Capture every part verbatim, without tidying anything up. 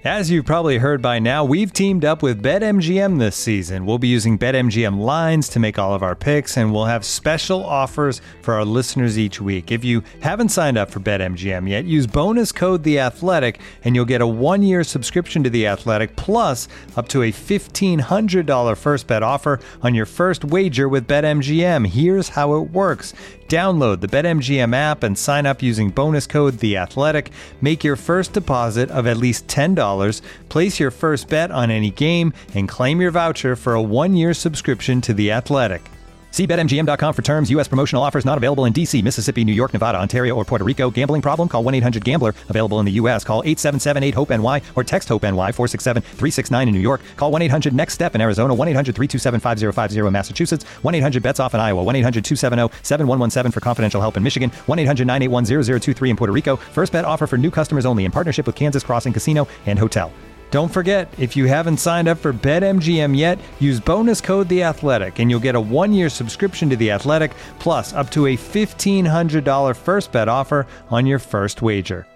As you've probably heard by now, we've teamed up with BetMGM this season. We'll be using BetMGM lines to make all of our picks, and we'll have special offers for our listeners each week. If you haven't signed up for BetMGM yet, use bonus code The Athletic, and you'll get a one-year subscription to The Athletic, plus up to a fifteen hundred dollars first bet offer on your first wager with BetMGM. Here's how it works. Download the BetMGM app and sign up using bonus code The Athletic. Make your first deposit of at least ten dollars, place your first bet on any game, and claim your voucher for a one-year subscription to The Athletic. See Bet M G M dot com for terms. U S promotional offers not available in D C, Mississippi, New York, Nevada, Ontario, or Puerto Rico. Gambling problem? Call one eight hundred gambler. Available in the U S. Call eight seven seven eight hope N Y or text HOPE-NY four six seven three six nine in New York. Call one eight hundred next step in Arizona. one eight hundred three two seven five zero five zero in Massachusetts. one eight hundred bets off in Iowa. one eight hundred two seven zero seven one one seven for confidential help in Michigan. one eight hundred nine eight one zero zero two three in Puerto Rico. First bet offer for new customers only in partnership with Kansas Crossing Casino and Hotel. Don't forget, if you haven't signed up for BetMGM yet, use bonus code The Athletic, and you'll get a one-year subscription to The Athletic, plus up to a fifteen hundred dollars first bet offer on your first wager.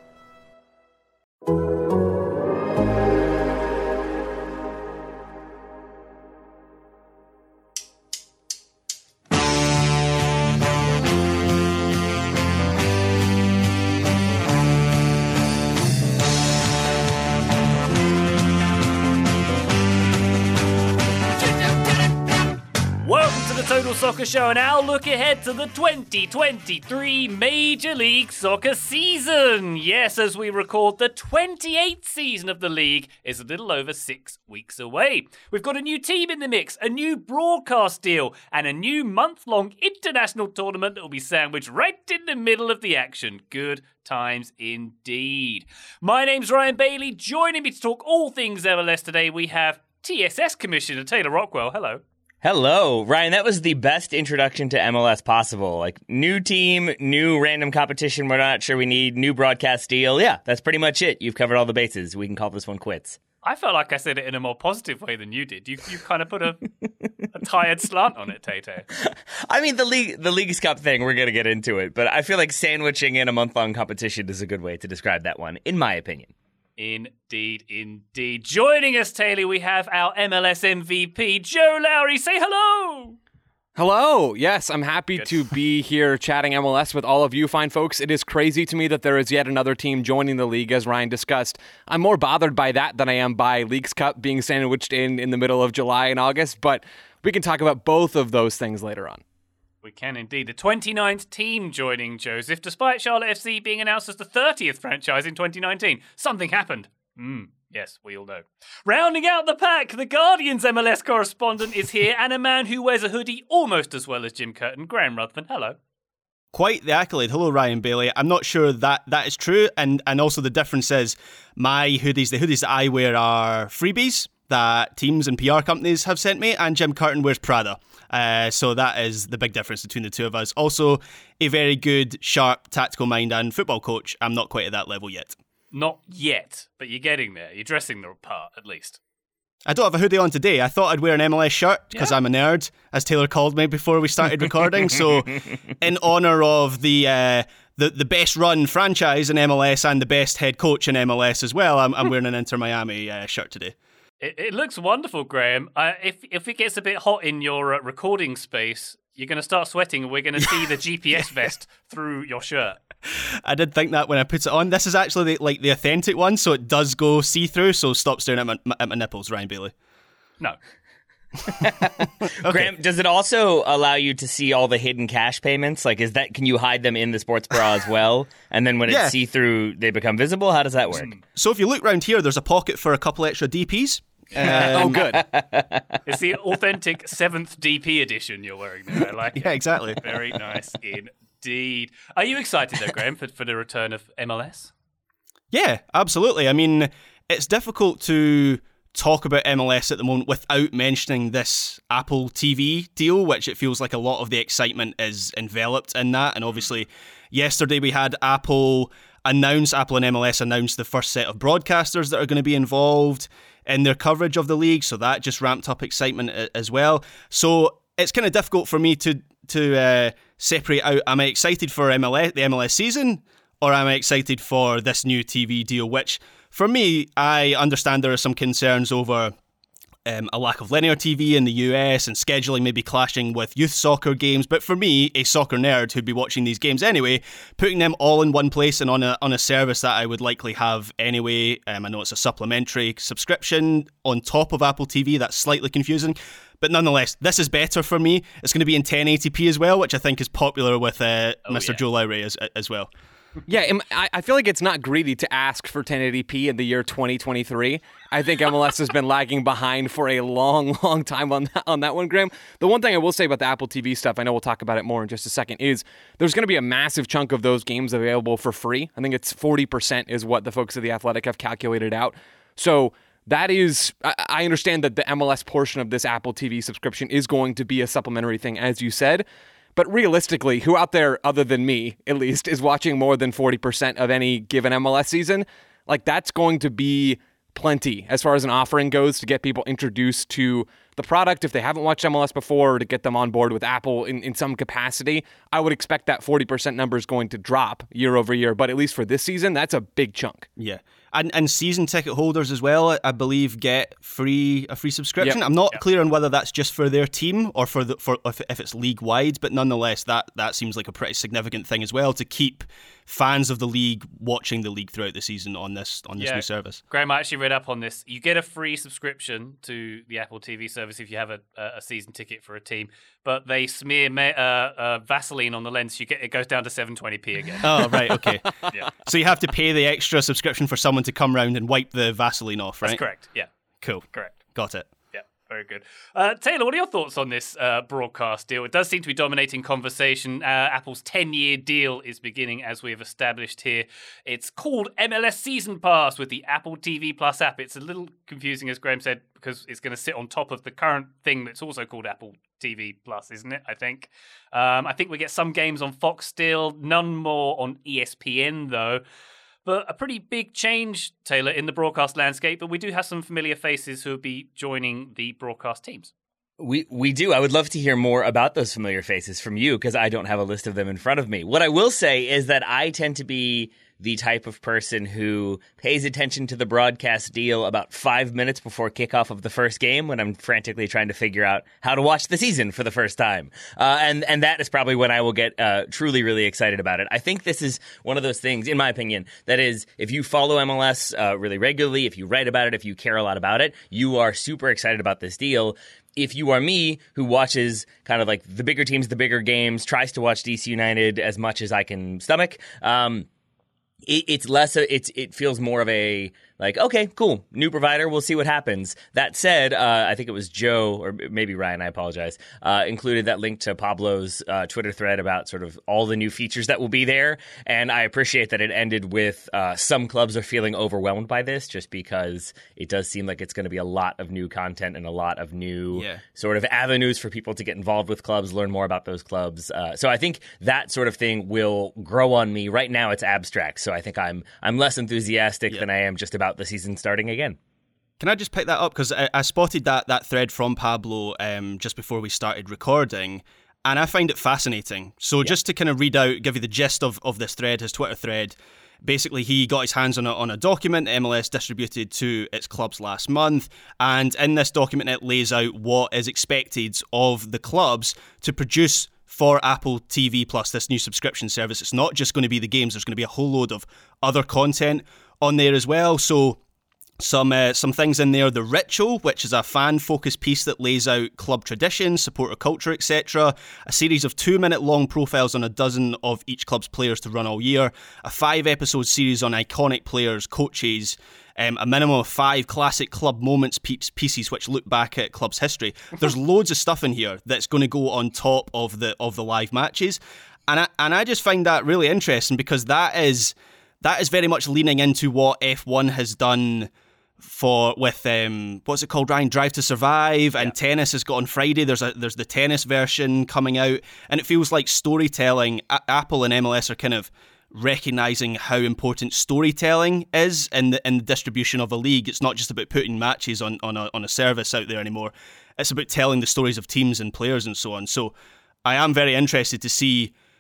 Total Soccer Show, and our look ahead to the twenty twenty-three Major League Soccer season. Yes, as we record, the twenty-eighth season of the league is a little over six weeks away. We've got a new team in the mix, a new broadcast deal, and a new month-long international tournament that will be sandwiched right in the middle of the action. Good times indeed. My name's Ryan Bailey. Joining me to talk all things M L S today, we have T S S Commissioner Taylor Rockwell. Hello. Hello, Ryan. That was the best introduction to M L S possible. Like, new team, new random competition we're not sure we need, new broadcast deal. Yeah, that's pretty much it. You've covered all the bases. We can call this one quits. I felt like I said it in a more positive way than you did. You you kind of put a, a tired slant on it, Tay-Tay. I mean, the league, the Leagues Cup thing, we're going to get into it, but I feel like sandwiching in a month-long competition is a good way to describe that one, in my opinion. Indeed, indeed. Joining us, Taylor, we have our M L S M V P, Joe Lowry. Say hello! Hello. Yes, I'm happy Good. to be here chatting M L S with all of you fine folks. It is crazy to me that there is yet another team joining the league, as Ryan discussed. I'm more bothered by that than I am by Leagues Cup being sandwiched in in the middle of July and August, but we can talk about both of those things later on. We can indeed. The twenty-ninth team joining Joseph, despite Charlotte F C being announced as the thirtieth franchise in twenty nineteen. Something happened. Hmm. Yes, we all know. Rounding out the pack, the Guardian's M L S correspondent is here, and a man who wears a hoodie almost as well as Jim Curtin, Graham Ruthven. Hello. Quite the accolade. Hello, Ryan Bailey. I'm not sure that that is true, and, and also the difference is my hoodies, the hoodies that I wear are freebies that teams and P R companies have sent me, and Jim Curtin wears Prada. Uh, so that is the big difference between the two of us. Also, a very good, sharp, tactical mind and football coach. I'm not quite at that level yet. Not yet, but you're getting there. You're dressing the part, at least. I don't have a hoodie on today. I thought I'd wear an M L S shirt because yeah. I'm a nerd, as Taylor called me before we started recording. So in honour of the, uh, the the best run franchise in M L S and the best head coach in M L S as well, I'm, I'm wearing an Inter Miami uh, shirt today. It, it looks wonderful, Graham. Uh, if if it gets a bit hot in your uh, recording space, you're going to start sweating and we're going to see the G P S vest through your shirt. I did think that when I put it on. This is actually the, like the authentic one, so it does go see-through, so stop staring at my, my, at my nipples, Ryan Bailey. No. Okay. Graham, does it also allow you to see all the hidden cash payments? Like, is that, can you hide them in the sports bra as well? And then when yeah. it's see-through, they become visible? How does that work? So if you look around here, there's a pocket for a couple extra D Ps. Um, oh, good. It's the authentic seventh D P edition you're wearing there. I like it. Yeah, exactly. Very nice indeed. Are you excited, though, Graham, for, for the return of M L S? Yeah, absolutely. I mean, it's difficult to talk about M L S at the moment without mentioning this Apple T V deal, which it feels like a lot of the excitement is enveloped in that. And obviously, yesterday we had Apple announce, Apple and M L S announce the first set of broadcasters that are going to be involved in their coverage of the league, so that just ramped up excitement as well. So it's kind of difficult for me to to uh, separate out, am I excited for M L S, the M L S season, or am I excited for this new T V deal, which for me, I understand there are some concerns over Um, a lack of linear T V in the U S and scheduling maybe clashing with youth soccer games. But for me, a soccer nerd who'd be watching these games anyway, putting them all in one place and on a on a service that I would likely have anyway. Um, I know it's a supplementary subscription on top of Apple T V. That's slightly confusing. But nonetheless, this is better for me. It's going to be in ten eighty p as well, which I think is popular with uh, oh, Mister yeah. Joe Lowry as, as well. Yeah, I feel like it's not greedy to ask for ten eighty p in the year twenty twenty-three. I think M L S has been lagging behind for a long, long time on that, on that one, Graham. The one thing I will say about the Apple T V stuff, I know we'll talk about it more in just a second, is there's going to be a massive chunk of those games available for free. I think it's forty percent is what the folks at The Athletic have calculated out. So that is, I understand that the M L S portion of this Apple T V subscription is going to be a supplementary thing, as you said. But realistically, who out there, other than me, at least, is watching more than forty percent of any given M L S season? Like, that's going to be plenty as far as an offering goes to get people introduced to the product if they haven't watched M L S before, or to get them on board with Apple in, in some capacity. I would expect that forty percent number is going to drop year over year, but at least for this season, that's a big chunk. Yeah. And and season ticket holders as well, I believe, get free a free subscription. Yep. I'm not Yep. clear on whether that's just for their team or for the for if, if it's league wide, but nonetheless, that that seems like a pretty significant thing as well to keep fans of the league watching the league throughout the season on this on this Yeah. new service. Graham, I actually read up on this. You get a free subscription to the Apple T V service if you have a, a season ticket for a team, but they smear uh, uh, Vaseline on the lens. You get it goes down to seven twenty p again. Oh, right, okay. Yeah. So you have to pay the extra subscription for someone to come round and wipe the Vaseline off, right? That's correct. Yeah, Cool. correct. Got it. Yeah, very good. Uh, Taylor, what are your thoughts on this uh, broadcast deal? It does seem to be dominating conversation. Uh, Apple's ten-year deal is beginning, as we have established here. It's called M L S Season Pass with the Apple T V Plus app. It's a little confusing, as Graham said, because it's going to sit on top of the current thing that's also called Apple T V Plus, isn't it? I think. Um, I think we get some games on Fox still, none more on E S P N, though. But a pretty big change, Taylor, in the broadcast landscape. But we do have some familiar faces who will be joining the broadcast teams. We we do. I would love to hear more about those familiar faces from you, because I don't have a list of them in front of me. What I will say is that I tend to be the type of person who pays attention to the broadcast deal about five minutes before kickoff of the first game, when I'm frantically trying to figure out how to watch the season for the first time. Uh, and, and that is probably when I will get uh, truly, really excited about it. I think this is one of those things, in my opinion, that is, if you follow M L S uh, really regularly, if you write about it, if you care a lot about it, you are super excited about this deal. If you are me, who watches kind of like the bigger teams, the bigger games, tries to watch D C United as much as I can stomach, um, it, it's less, a, it's it feels more of a, like, okay, cool, new provider, we'll see what happens. That said, uh, I think it was Joe, or maybe Ryan, I apologize, uh, included that link to Pablo's uh, Twitter thread about sort of all the new features that will be there. And I appreciate that it ended with uh, some clubs are feeling overwhelmed by this, just because it does seem like it's going to be a lot of new content and a lot of new Yeah. sort of avenues for people to get involved with clubs, learn more about those clubs. Uh, so I think that sort of thing will grow on me. Right now it's abstract, so I think I'm I'm less enthusiastic Yeah. than I am just about the season starting again. Can I just pick that up? Because I, I spotted that that thread from Pablo um, just before we started recording, and I find it fascinating. So yeah. just to kind of read out, give you the gist of, of this thread, his Twitter thread, basically he got his hands on a, on a document that M L S distributed to its clubs last month, and in this document it lays out what is expected of the clubs to produce for Apple T V Plus, this new subscription service. It's not just going to be the games, there's going to be a whole load of other content on there as well. So some uh, some things in there. The Ritual, which is a fan-focused piece that lays out club traditions, supporter culture, et cetera. A series of two-minute long profiles on a dozen of each club's players to run all year. A five-episode series on iconic players, coaches. Um, a minimum of five classic club moments pieces which look back at club's history. There's loads of stuff in here that's going to go on top of the of the live matches, and I, and I just find that really interesting, because that is that is very much leaning into what F one has done for with um what's it called, Ryan? Drive to Survive, and yeah. Tennis has got on Friday. There's a there's the tennis version coming out, and it feels like storytelling. A- Apple and M L S are kind of recognizing how important storytelling is in the in the distribution of a league. It's not just about putting matches on on a on a service out there anymore. It's about telling the stories of teams and players and so on. So I am very interested to see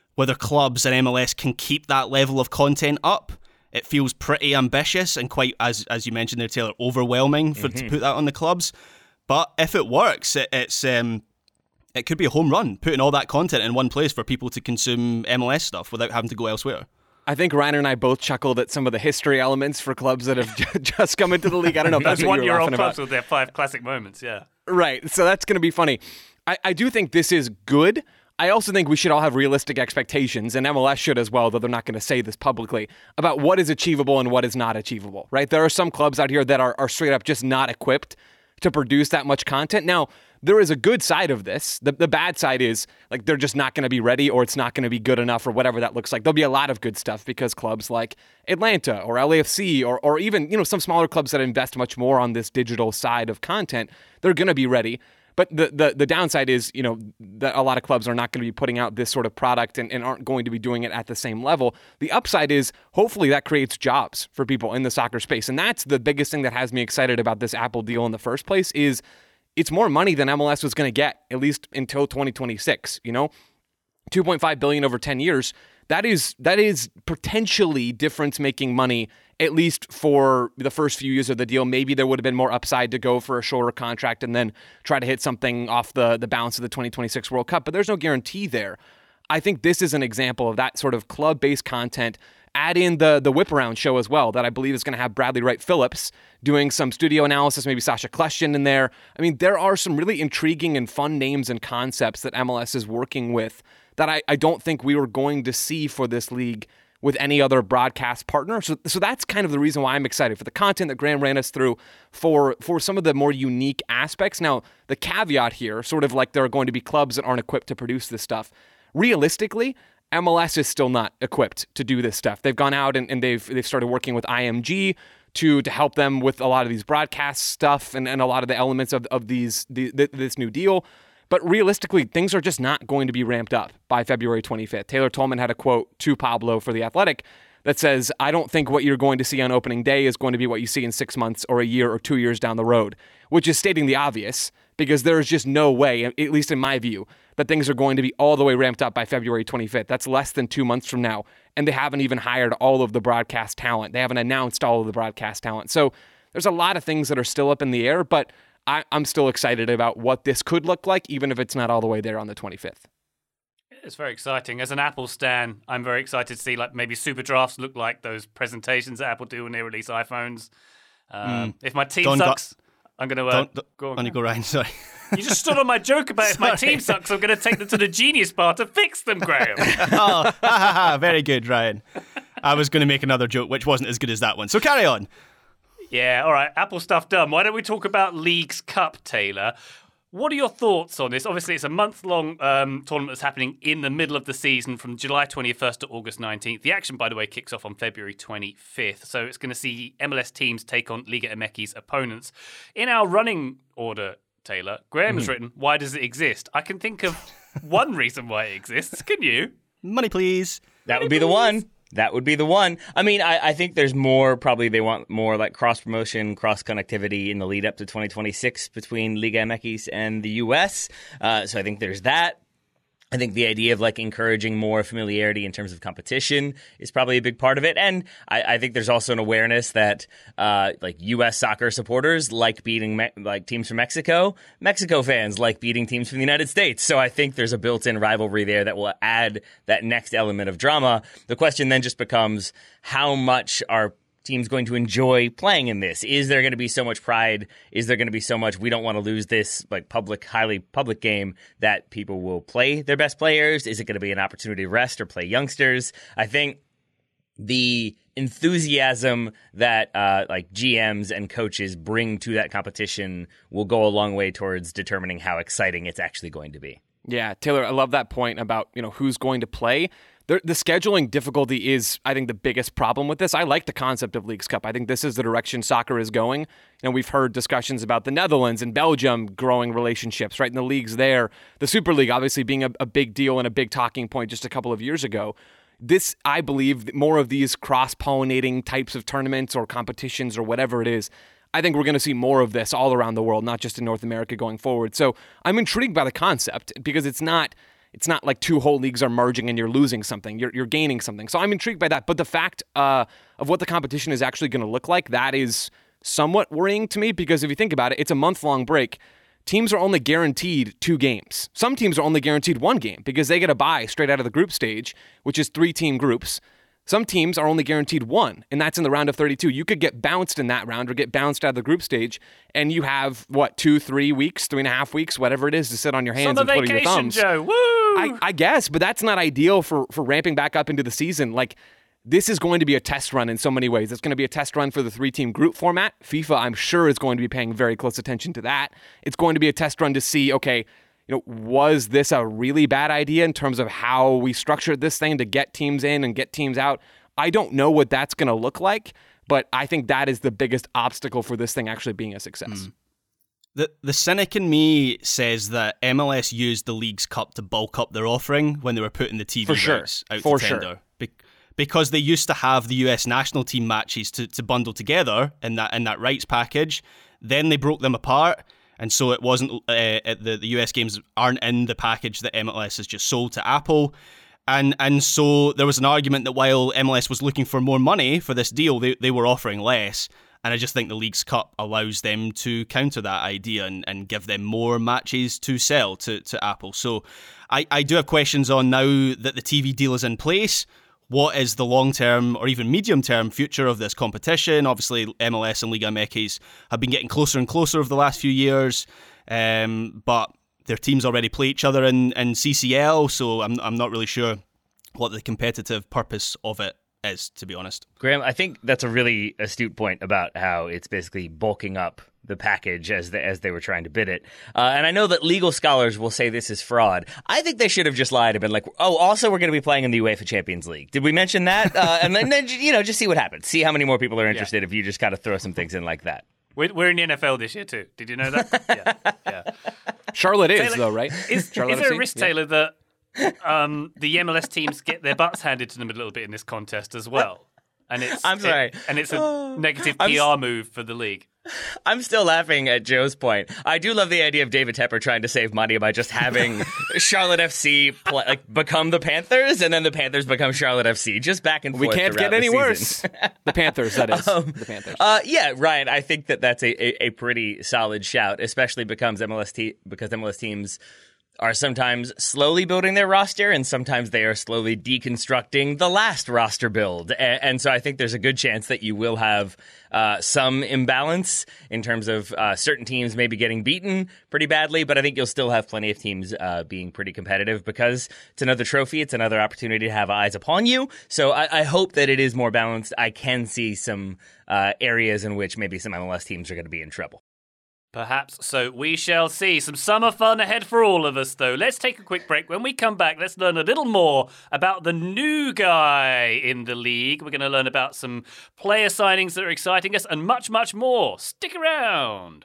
whether clubs and M L S can keep that level of content up. It feels pretty ambitious and quite, as as you mentioned there, Taylor, overwhelming for mm-hmm. to put that on the clubs. But if it works, it, it's um, it could be a home run, putting all that content in one place for people to consume M L S stuff without having to go elsewhere. I think Ryan and I both chuckled at some of the history elements for clubs that have just come into the league. I don't know if that's Those what you were one-year-old laughing clubs about. with their five classic moments, yeah. Right, so that's going to be funny. I, I do think this is good. I also think we should all have realistic expectations, and M L S should as well, though they're not going to say this publicly, about what is achievable and what is not achievable, right? There are some clubs out here that are, are straight up just not equipped to produce that much content. Now, there is a good side of this. The, the bad side is, like, they're just not going to be ready, or it's not going to be good enough, or whatever that looks like. There'll be a lot of good stuff because clubs like Atlanta or L A F C or or even, you know, some smaller clubs that invest much more on this digital side of content, they're going to be ready. But the, the the downside is, you know, that a lot of clubs are not going to be putting out this sort of product and, and aren't going to be doing it at the same level. The upside is hopefully that creates jobs for people in the soccer space. And that's the biggest thing that has me excited about this Apple deal in the first place is it's more money than M L S was going to get, at least until twenty twenty-six, you know? two point five billion dollars over ten years. That is that is potentially difference-making money, at least for the first few years of the deal. Maybe there would have been more upside to go for a shorter contract and then try to hit something off the, the balance of the twenty twenty-six World Cup, but there's no guarantee there. I think this is an example of that sort of club-based content. Add in the the Whip Around show as well, that I believe is going to have Bradley Wright Phillips doing some studio analysis, maybe Sasha Kleshtin in there. I mean, there are some really intriguing and fun names and concepts that M L S is working with that I, I don't think we were going to see for this league with any other broadcast partner. So so that's kind of the reason why I'm excited for the content that Graham ran us through, for for some of the more unique aspects. Now, the caveat here, sort of like there are going to be clubs that aren't equipped to produce this stuff. Realistically, M L S is still not equipped to do this stuff. They've gone out and, and they've they've started working with I M G to to help them with a lot of these broadcast stuff and, and a lot of the elements of, of these the, this new deal. But realistically, things are just not going to be ramped up by February twenty-fifth. Taylor Tolman had a quote to Pablo for The Athletic that says, I don't think what you're going to see on opening day is going to be what you see in six months or a year or two years down the road, which is stating the obvious, because there is just no way, at least in my view, that things are going to be all the way ramped up by February twenty-fifth. That's less than two months from now, and they haven't even hired all of the broadcast talent. They haven't announced all of the broadcast talent. So there's a lot of things that are still up in the air, but I, I'm still excited about what this could look like, even if it's not all the way there on the twenty-fifth. It's very exciting. As an Apple stan, I'm very excited to see like maybe super drafts look like those presentations that Apple do when they release iPhones. Um, mm. If my team Don, sucks, I'm going to uh, Don, go on. On you go, Ryan. Sorry. You just stood on my joke about if my team sucks, I'm going to take them to the Genius Bar to fix them, Graham. Oh, ha, ha, ha. Very good, Ryan. I was going to make another joke, which wasn't as good as that one. So carry on. Yeah, all right. Apple stuff done. Why don't we talk about Leagues Cup, Taylor? What are your thoughts on this? Obviously, it's a month-long um, tournament that's happening in the middle of the season from July twenty-first to August nineteenth. The action, by the way, kicks off on February twenty-fifth. So it's going to see M L S teams take on Liga M X's opponents. In our running order, Taylor, Graham mm. has written, why does it exist? I can think of one reason why it exists. Can you? Money, please. That Money, would be please. the one. That would be the one. I mean, I, I think there's more, probably they want more like cross-promotion, cross-connectivity in the lead up to twenty twenty-six between Liga M X and the U S. Uh, so I think there's that. I think the idea of like encouraging more familiarity in terms of competition is probably a big part of it. And I, I think there's also an awareness that uh, like U S soccer supporters like beating me- like teams from Mexico. Mexico fans like beating teams from the United States. So I think there's a built-in rivalry there that will add that next element of drama. The question then just becomes how much are teams going to enjoy playing in this? Is there going to be so much pride? Is there going to be so much we don't want to lose this like public, highly public game that people will play their best players? Is it going to be an opportunity to rest or play youngsters? I think the enthusiasm that uh, like G Ms and coaches bring to that competition will go a long way towards determining how exciting it's actually going to be. Yeah, Taylor, I love that point about, you know, who's going to play. The, the scheduling difficulty is, I think, the biggest problem with this. I like the concept of Leagues Cup. I think this is the direction soccer is going. You know, we've heard discussions about the Netherlands and Belgium growing relationships, right, in the leagues there. The Super League obviously being a, a big deal and a big talking point just a couple of years ago. This, I believe, more of these cross-pollinating types of tournaments or competitions or whatever it is, I think we're going to see more of this all around the world, not just in North America going forward. So I'm intrigued by the concept because it's not It's not like two whole leagues are merging and you're losing something. You're you're gaining something. So I'm intrigued by that. But the fact uh, of what the competition is actually going to look like, that is somewhat worrying to me, because if you think about it, it's a month-long break. Teams are only guaranteed two games. Some teams are only guaranteed one game because they get a bye straight out of the group stage, which is three-team groups. Some teams are only guaranteed one, and that's in the round of thirty-two. You could get bounced in that round or get bounced out of the group stage, and you have, what, two, three weeks, three and a half weeks, whatever it is, to sit on your hands Summer and twiddle your vacation, thumbs. Joe. Woo! I, I guess, but that's not ideal for, for ramping back up into the season. Like, this is going to be a test run in so many ways. It's going to be a test run for the three-team group format. FIFA, I'm sure, is going to be paying very close attention to that. It's going to be a test run to see, okay, you know, was this a really bad idea in terms of how we structured this thing to get teams in and get teams out? I don't know what that's going to look like, but I think that is the biggest obstacle for this thing actually being a success. Mm. The the cynic in me says that M L S used the Leagues Cup to bulk up their offering when they were putting the T V For sure. rights out For to tender. sure. Be- because they used to have the U S national team matches to, to bundle together in that in that rights package. Then they broke them apart, and so it wasn't uh, the, the U S games aren't in the package that M L S has just sold to Apple. And and so there was an argument that while M L S was looking for more money for this deal, they, they were offering less. And I just think the Leagues Cup allows them to counter that idea and, and give them more matches to sell to, to Apple. So I, I do have questions on, now that the T V deal is in place, what is the long-term or even medium-term future of this competition? Obviously, M L S and Liga M X have been getting closer and closer over the last few years, um, but their teams already play each other in, in C C L, so I'm I'm not really sure what the competitive purpose of it is, to be honest. Graham, I think that's a really astute point about how it's basically bulking up the package as the, as they were trying to bid it. Uh, and I know that legal scholars will say this is fraud. I think they should have just lied and been like, oh, also we're going to be playing in the UEFA Champions League. Did we mention that? Uh, and then, then, you know, just see what happens. See how many more people are interested yeah. if you just kind of throw some things in like that. We're, we're in the N F L this year too. Did you know that? yeah. yeah. Charlotte is, Taylor, though, right? Is, is there a risk, yeah. Taylor, that um, the M L S teams get their butts handed to them a little bit in this contest as well? And it's I'm sorry. It, and it's a negative P R I'm, move for the league. I'm still laughing at Joe's point. I do love the idea of David Tepper trying to save money by just having Charlotte F C play, like become the Panthers, and then the Panthers become Charlotte F C, just back and forth. We can't get any worse. The Panthers, that is. Um, the Panthers. Uh, yeah, Ryan, I think that that's a, a, a pretty solid shout, especially becomes M L S te- because M L S teams are sometimes slowly building their roster, and sometimes they are slowly deconstructing the last roster build. And, and so I think there's a good chance that you will have uh, some imbalance in terms of uh, certain teams maybe getting beaten pretty badly, but I think you'll still have plenty of teams uh, being pretty competitive because it's another trophy. It's another opportunity to have eyes upon you. So I, I hope that it is more balanced. I can see some uh, areas in which maybe some M L S teams are going to be in trouble. Perhaps so. We shall see. Some summer fun ahead for all of us, though. Let's take a quick break. When we come back, let's learn a little more about the new guy in the league. We're going to learn about some player signings that are exciting us and much, much more. Stick around.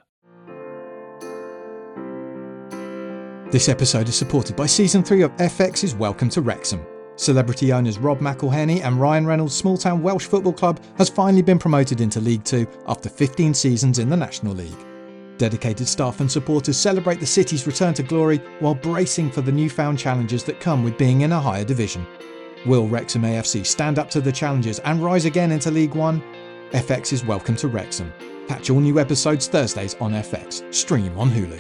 This episode is supported by Season three of F X's Welcome to Wrexham. Celebrity owners Rob McElhenney and Ryan Reynolds' small-town Welsh football club has finally been promoted into League Two after fifteen seasons in the National League. Dedicated staff and supporters celebrate the city's return to glory while bracing for the newfound challenges that come with being in a higher division. Will Wrexham A F C stand up to the challenges and rise again into League One? F X is Welcome to Wrexham. Catch all new episodes Thursdays on F X. Stream on Hulu.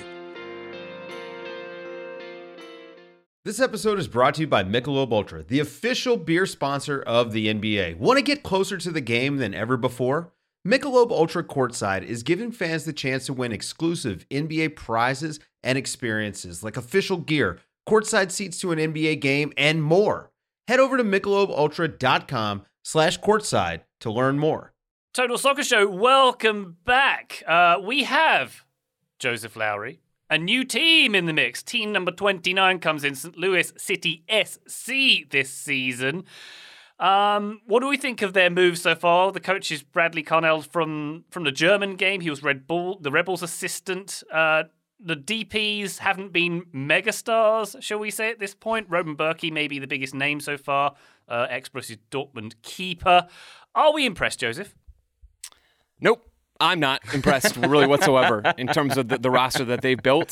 This episode is brought to you by Michelob Ultra, the official beer sponsor of the N B A. Want to get closer to the game than ever before? Michelob Ultra Courtside is giving fans the chance to win exclusive N B A prizes and experiences like official gear, courtside seats to an N B A game, and more. Head over to michelobultra.com slash courtside to learn more. Total Soccer Show, welcome back. Uh, we have Joseph Lowry, a new team in the mix. Team number twenty-nine comes in, Saint Louis City S C this season. Um, what do we think of their moves so far? The coach is Bradley Connell from, from the German game. He was Red Bull, the Rebels assistant. Uh, the D Ps haven't been megastars, shall we say at this point. Robin Berkey may be the biggest name so far. Uh, ex-Borussia Dortmund keeper. Are we impressed, Joseph? Nope. I'm not impressed really whatsoever in terms of the, the roster that they've built.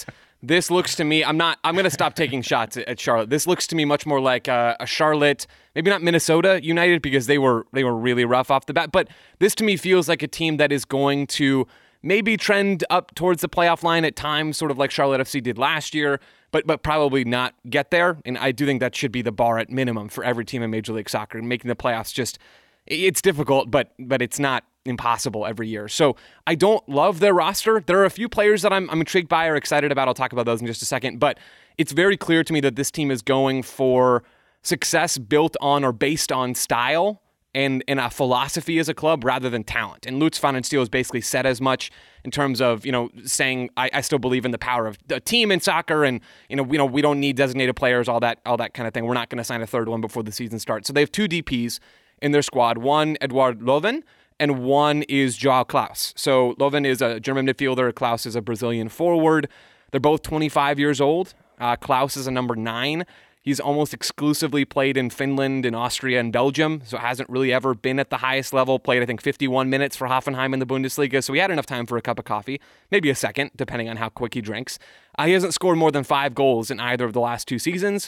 This looks to me, I'm not, I'm going to stop taking shots at, at Charlotte. This looks to me much more like a, a Charlotte, maybe not Minnesota United because they were they were really rough off the bat, but this to me feels like a team that is going to maybe trend up towards the playoff line at times, sort of like Charlotte F C did last year, but but probably not get there. And I do think that should be the bar at minimum for every team in Major League Soccer. Making the playoffs just, it's difficult, but but it's not impossible every year. So I don't love their roster. There are a few players that I'm, I'm intrigued by or excited about. I'll talk about those in just a second. But it's very clear to me that this team is going for success built on or based on style and, and a philosophy as a club rather than talent. And Lutz van den Steel has basically said as much in terms of, you know, saying, I, I still believe in the power of the team in soccer and, you know, we don't, we don't need designated players, all that, all that kind of thing. We're not going to sign a third one before the season starts. So they have two D Ps in their squad. One, Eduard Löwen, and one is Joao Klaus. So Löwen is a German midfielder. Klaus is a Brazilian forward. They're both twenty-five years old. Uh, Klaus is a number nine. He's almost exclusively played in Finland, in Austria, and Belgium, so hasn't really ever been at the highest level. Played, I think, fifty-one minutes for Hoffenheim in the Bundesliga, so he had enough time for a cup of coffee, maybe a second, depending on how quick he drinks. Uh, he hasn't scored more than five goals in either of the last two seasons.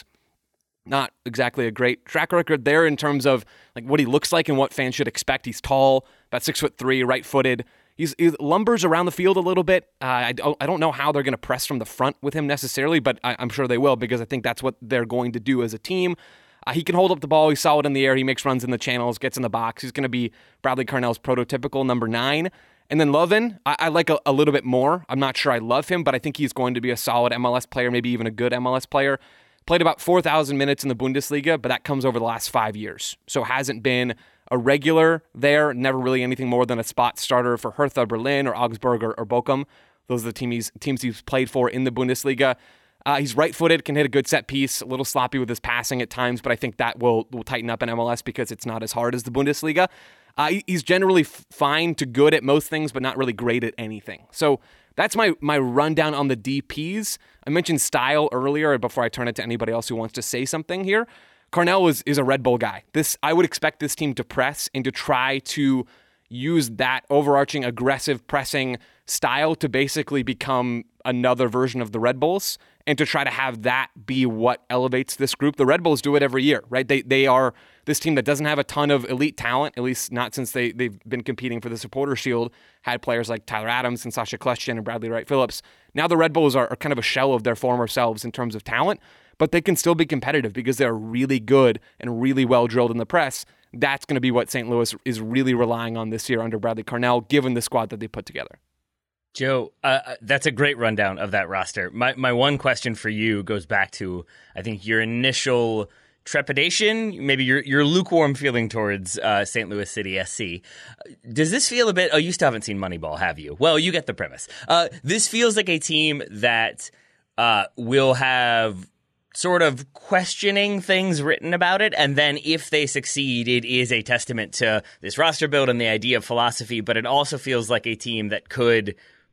Not exactly a great track record there in terms of like what he looks like and what fans should expect. He's tall, about six foot three, right-footed. He's, he lumbers around the field a little bit. Uh, I, don't, I don't know how they're going to press from the front with him necessarily, but I, I'm sure they will because I think that's what they're going to do as a team. Uh, he can hold up the ball. He's solid in the air. He makes runs in the channels, gets in the box. He's going to be Bradley Carnell's prototypical number nine. And then Löwen, I, I like a, a little bit more. I'm not sure I love him, but I think he's going to be a solid M L S player, maybe even a good M L S player. Played about four thousand minutes in the Bundesliga, but that comes over the last five years. So hasn't been a regular there, never really anything more than a spot starter for Hertha Berlin or Augsburg or, or Bochum. Those are the team he's, teams he's played for in the Bundesliga. Uh, he's right-footed, can hit a good set piece, a little sloppy with his passing at times, but I think that will, will tighten up in M L S because it's not as hard as the Bundesliga. Uh, he's generally f- fine to good at most things, but not really great at anything. So that's my my rundown on the D Ps. I mentioned style earlier before I turn it to anybody else who wants to say something here. Carnell is, is a Red Bull guy. This I would expect this team to press and to try to use that overarching aggressive pressing style to basically become another version of the Red Bulls and to try to have that be what elevates this group. The Red Bulls do it every year, right? They they are this team that doesn't have a ton of elite talent, at least not since they, they've been competing for the Supporter Shield, had players like Tyler Adams and Sasha Kljestan and Bradley Wright Phillips. Now the Red Bulls are, are kind of a shell of their former selves in terms of talent, but they can still be competitive because they're really good and really well drilled in the press. That's going to be what Saint Louis is really relying on this year under Bradley Carnell, given the squad that they put together. Joe, uh, that's a great rundown of that roster. My my one question for you goes back to, I think, your initial trepidation, maybe your your lukewarm feeling towards uh, Saint Louis City S C. Does this feel a bit, oh, you still haven't seen Moneyball, have you? Well, you get the premise. Uh, this feels like a team that uh, will have sort of questioning things written about it, and then if they succeed, it is a testament to this roster build and the idea of philosophy, but it also feels like a team that could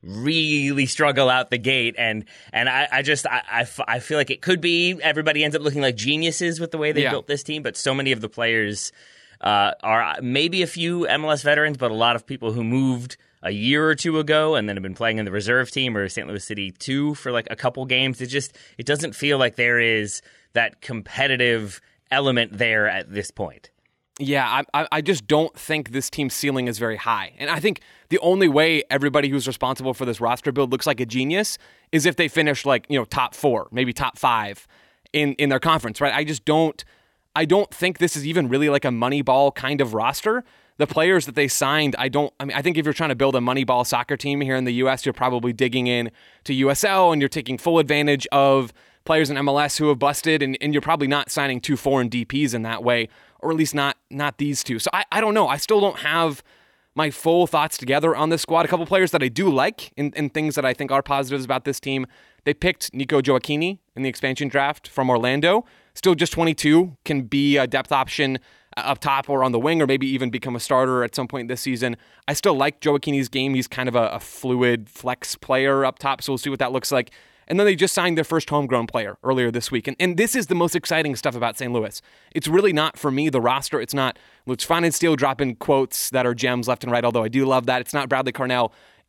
really struggle out the gate, and and I, I just I, I, f- I feel like it could be everybody ends up looking like geniuses with the way they yeah. built this team, but so many of the players uh, are maybe a few M L S veterans, but a lot of people who moved a year or two ago and then have been playing in the reserve team or Saint Louis City two for like a couple games. It just it doesn't feel like there is that competitive element there at this point. Yeah, I, I just don't think this team's ceiling is very high. And I think the only way everybody who's responsible for this roster build looks like a genius is if they finish like, you know, top four, maybe top five in, in their conference, right? I just don't, I don't think this is even really like a Moneyball kind of roster. The players that they signed, I don't, I mean, I think if you're trying to build a Moneyball soccer team here in the U S, you're probably digging in to U S L and you're taking full advantage of players in M L S who have busted, and, and you're probably not signing two foreign D Ps in that way, or at least not not these two. So I, I don't know. I still don't have my full thoughts together on this squad. A couple players that I do like and, and things that I think are positives about this team. They picked Nico Gioacchini in the expansion draft from Orlando. Still just twenty-two, can be a depth option up top or on the wing, or maybe even become a starter at some point this season. I still like Gioacchini's game. He's kind of a, a fluid flex player up top, so we'll see what that looks like. And then they just signed their first homegrown player earlier this week. And, and this is the most exciting stuff about Saint Louis. It's really not, for me, the roster. It's not Lutz van den Steel dropping quotes that are gems left and right, although I do love that. It's not Bradley Carnell.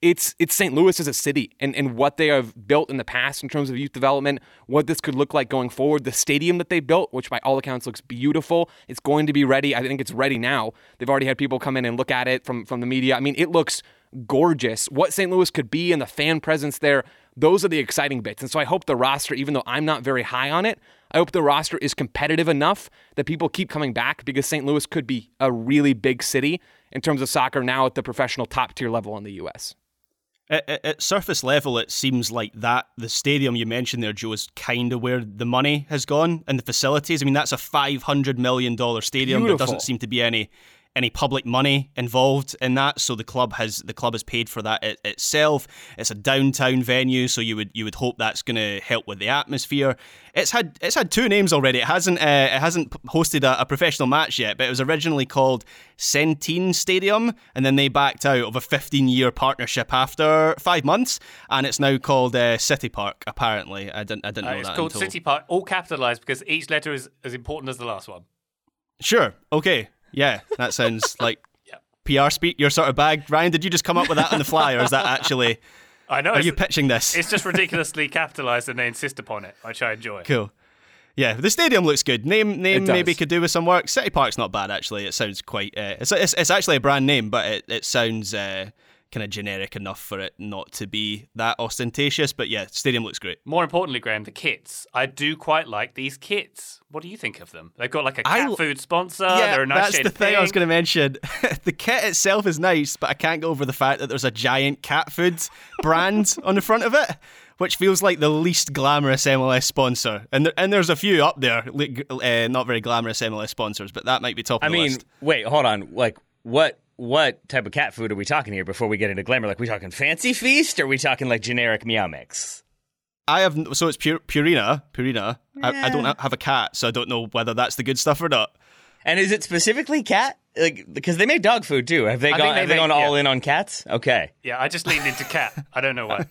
It's it's Saint Louis as a city and, and what they have built in the past in terms of youth development, what this could look like going forward. The stadium that they built, which by all accounts looks beautiful, it's going to be ready. I think it's ready now. They've already had people come in and look at it from, from the media. I mean, it looks gorgeous. What Saint Louis could be and the fan presence there, those are the exciting bits. And so I hope the roster, even though I'm not very high on it, I hope the roster is competitive enough that people keep coming back, because Saint Louis could be a really big city in terms of soccer now at the professional top tier level in the U S. At, at, at surface level, it seems like that the stadium you mentioned there, Joe, is kind of where the money has gone and the facilities. I mean, that's a five hundred million dollars stadium. Beautiful. There doesn't seem to be any any public money involved in that, so the club has the club has paid for that it, itself. It's a downtown venue, so you would you would hope that's going to help with the atmosphere. It's had it's had two names already. It hasn't uh, it hasn't hosted a, a professional match yet, but it was originally called Centene Stadium, and then they backed out of a fifteen-year partnership after five months, and it's now called uh, City Park. Apparently, I didn't I didn't Uh, know it's that. called until... City Park, all capitalised, because each letter is as important as the last one. Sure. Okay. Yeah, that sounds like Yep. P R speak. Your sort of bag, Ryan. Did you just come up with that on the fly, or is that actually? I know. Are it's, you pitching this? it's just ridiculously capitalised, and they insist upon it, which I enjoy. Cool. Yeah, the stadium looks good. Name name It does. maybe could do with some work. City Park's not bad actually. It sounds quite. Uh, it's, it's it's actually a brand name, but it it sounds uh, kind of generic enough for it not to be that ostentatious. But yeah, stadium looks great. More importantly, Graham, the kits. I do quite like these kits. What do you think of them? They've got like a I cat l- food sponsor. yeah, They're a nice that's shade the of thing I was pink. going to mention. The kit itself is nice, but I can't get over the fact that there's a giant cat food brand on the front of it, which feels like the least glamorous M L S sponsor. And there, and there's a few up there, like, uh, not very glamorous M L S sponsors, but that might be top of I the mean, list. wait, hold on. Like, what what type of cat food are we talking here before we get into glamour? Like, we talking Fancy Feast, or are we talking like generic Meow Mix? I have so it's Pur- Purina. Purina. I, I don't have a cat, so I don't know whether that's the good stuff or not. And is it specifically cat? Like, because they made dog food too. Have they I gone? think they have they make- gone all yeah. in on cats? Okay. Yeah, I just leaned into cat. I don't know why.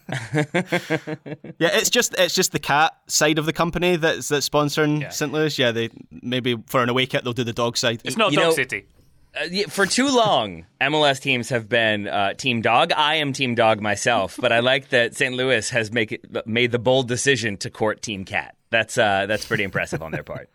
Yeah, it's just it's just the cat side of the company that's that's sponsoring Yeah. Saint Louis. Yeah, they maybe for an away kit they'll do the dog side. It's not You Dog know- City. Uh, yeah, for too long, M L S teams have been uh, Team Dog. I am Team Dog myself, but I like that Saint Louis has make it, made the bold decision to court Team Cat. That's uh, that's pretty impressive on their part.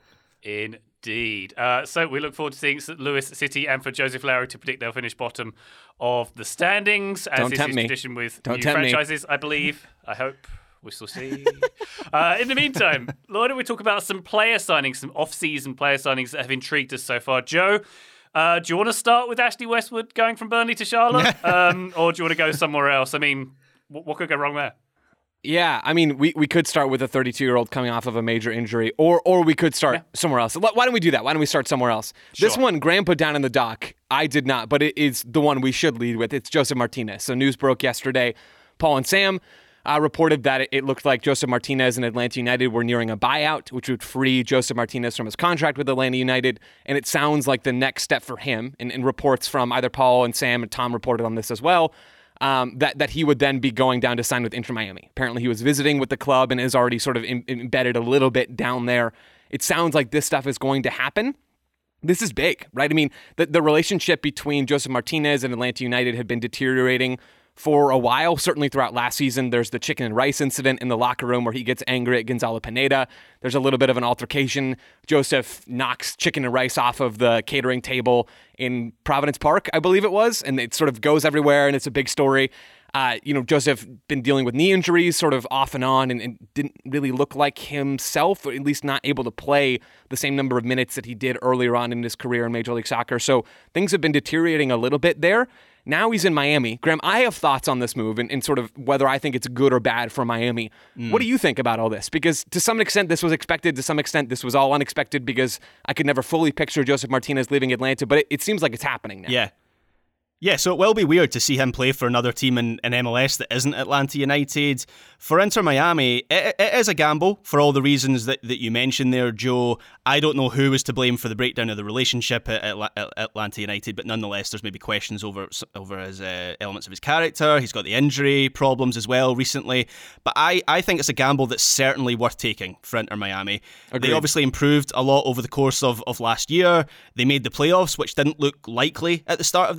Indeed. Uh, so we look forward to seeing Saint Louis City and for Joseph Lowry to predict they'll finish bottom of the standings, as Don't is tempt his me. tradition with Don't new tempt me. franchises, I believe. I hope. We shall see. uh, in the meantime, why don't we talk about some player signings, some off-season player signings that have intrigued us so far. Joe, uh, do you want to start with Ashley Westwood going from Burnley to Charlotte? um, or do you want to go somewhere else? I mean, what, what could go wrong there? Yeah, I mean, we, we could start with a thirty-two-year-old coming off of a major injury, or or we could start Yeah. somewhere else. Why why don't we do that? Why don't we start somewhere else? This Sure. one, Graham put down in the doc. I did not, but it is the one we should lead with. It's Joseph Martinez. So news broke yesterday. Paul and Sam uh, reported that it, it looked like Joseph Martinez and Atlanta United were nearing a buyout, which would free Joseph Martinez from his contract with Atlanta United. And it sounds like the next step for him, and, and reports from either Paul and Sam, and Tom reported on this as well, Um, that, that he would then be going down to sign with Inter Miami. Apparently he was visiting with the club and is already sort of in, embedded a little bit down there. It sounds like this stuff is going to happen. This is big, right? I mean, the, the relationship between Joseph Martinez and Atlanta United had been deteriorating for a while, certainly throughout last season. There's the chicken and rice incident in the locker room where he gets angry at Gonzalo Pineda. There's a little bit of an altercation. Joseph knocks chicken and rice off of the catering table in Providence Park, I believe it was, and it sort of goes everywhere, and it's a big story. Uh, you know, Joseph been dealing with knee injuries sort of off and on, and, and didn't really look like himself, or at least not able to play the same number of minutes that he did earlier on in his career in Major League Soccer. So things have been deteriorating a little bit there. Now he's in Miami. Graham, I have thoughts on this move and, and sort of whether I think it's good or bad for Miami. Mm. What do you think about all this? Because to some extent this was expected, to some extent this was all unexpected, because I could never fully picture Joseph Martinez leaving Atlanta, but it, it seems like it's happening now. Yeah. Yeah, so it will be weird to see him play for another team in, in M L S that isn't Atlanta United. For Inter Miami, it, it is a gamble for all the reasons that, that you mentioned there, Joe. I don't know who was to blame for the breakdown of the relationship at, at, at Atlanta United, but nonetheless, there's maybe questions over over his uh, elements of his character. He's got the injury problems as well recently. But I, I think it's a gamble that's certainly worth taking for Inter Miami. Agreed. They obviously improved a lot over the course of, of last year. They made the playoffs, which didn't look likely at the start of the season.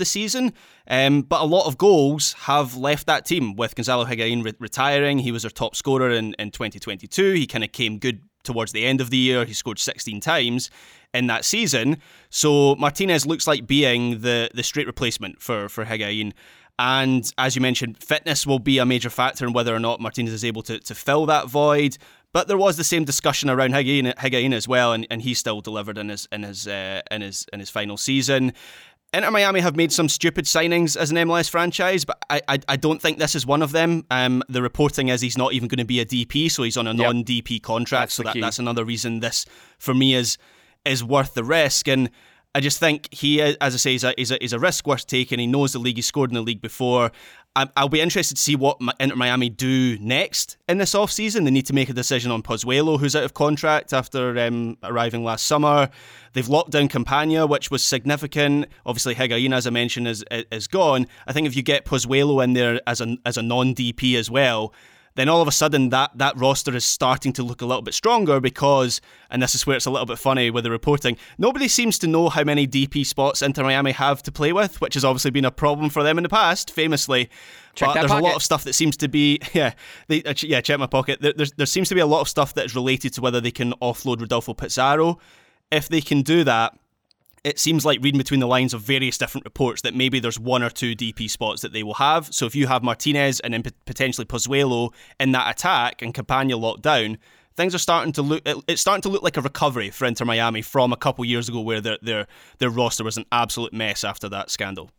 season, um, but a lot of goals have left that team with Gonzalo Higuain re- retiring. He was their top scorer in, in twenty twenty-two. He kind of came good towards the end of the year. He scored sixteen times in that season. So Martinez looks like being the, the straight replacement for, for Higuain. And as you mentioned, fitness will be a major factor in whether or not Martinez is able to, to fill that void. But there was the same discussion around Higuain, Higuain as well, and, and he still delivered in his in his uh, in his in his final season. Inter Miami have made some stupid signings as an M L S franchise, but I I, I don't think this is one of them. Um, the reporting is he's not even going to be a D P, so he's on a yep. non-D P contract. That's so that, that's another reason this for me is is worth the risk. And I just think he, as I say, is a, is a, is a risk worth taking. He knows the league. He scored in the league before. I'll be interested to see what Inter Miami do next in this offseason. They need to make a decision on Pozuelo, who's out of contract after um, arriving last summer. They've locked down Campagna, which was significant. Obviously, Higuain, as I mentioned, is is gone. I think if you get Pozuelo in there as a as a non-D P as well, then all of a sudden that, that roster is starting to look a little bit stronger because, and this is where it's a little bit funny with the reporting, nobody seems to know how many D P spots Inter Miami have to play with, which has obviously been a problem for them in the past, famously. Check but that there's pocket. a lot of stuff that seems to be, yeah, they, uh, yeah, check my pocket. There, there seems to be a lot of stuff that is related to whether they can offload Rodolfo Pizarro. If they can do that, it seems like reading between the lines of various different reports that maybe there's one or two D P spots that they will have. So if you have Martinez and then potentially Pozuelo in that attack and Campagna locked down, things are starting to look, it's starting to look like a recovery for Inter Miami from a couple years ago where their their, their roster was an absolute mess after that scandal.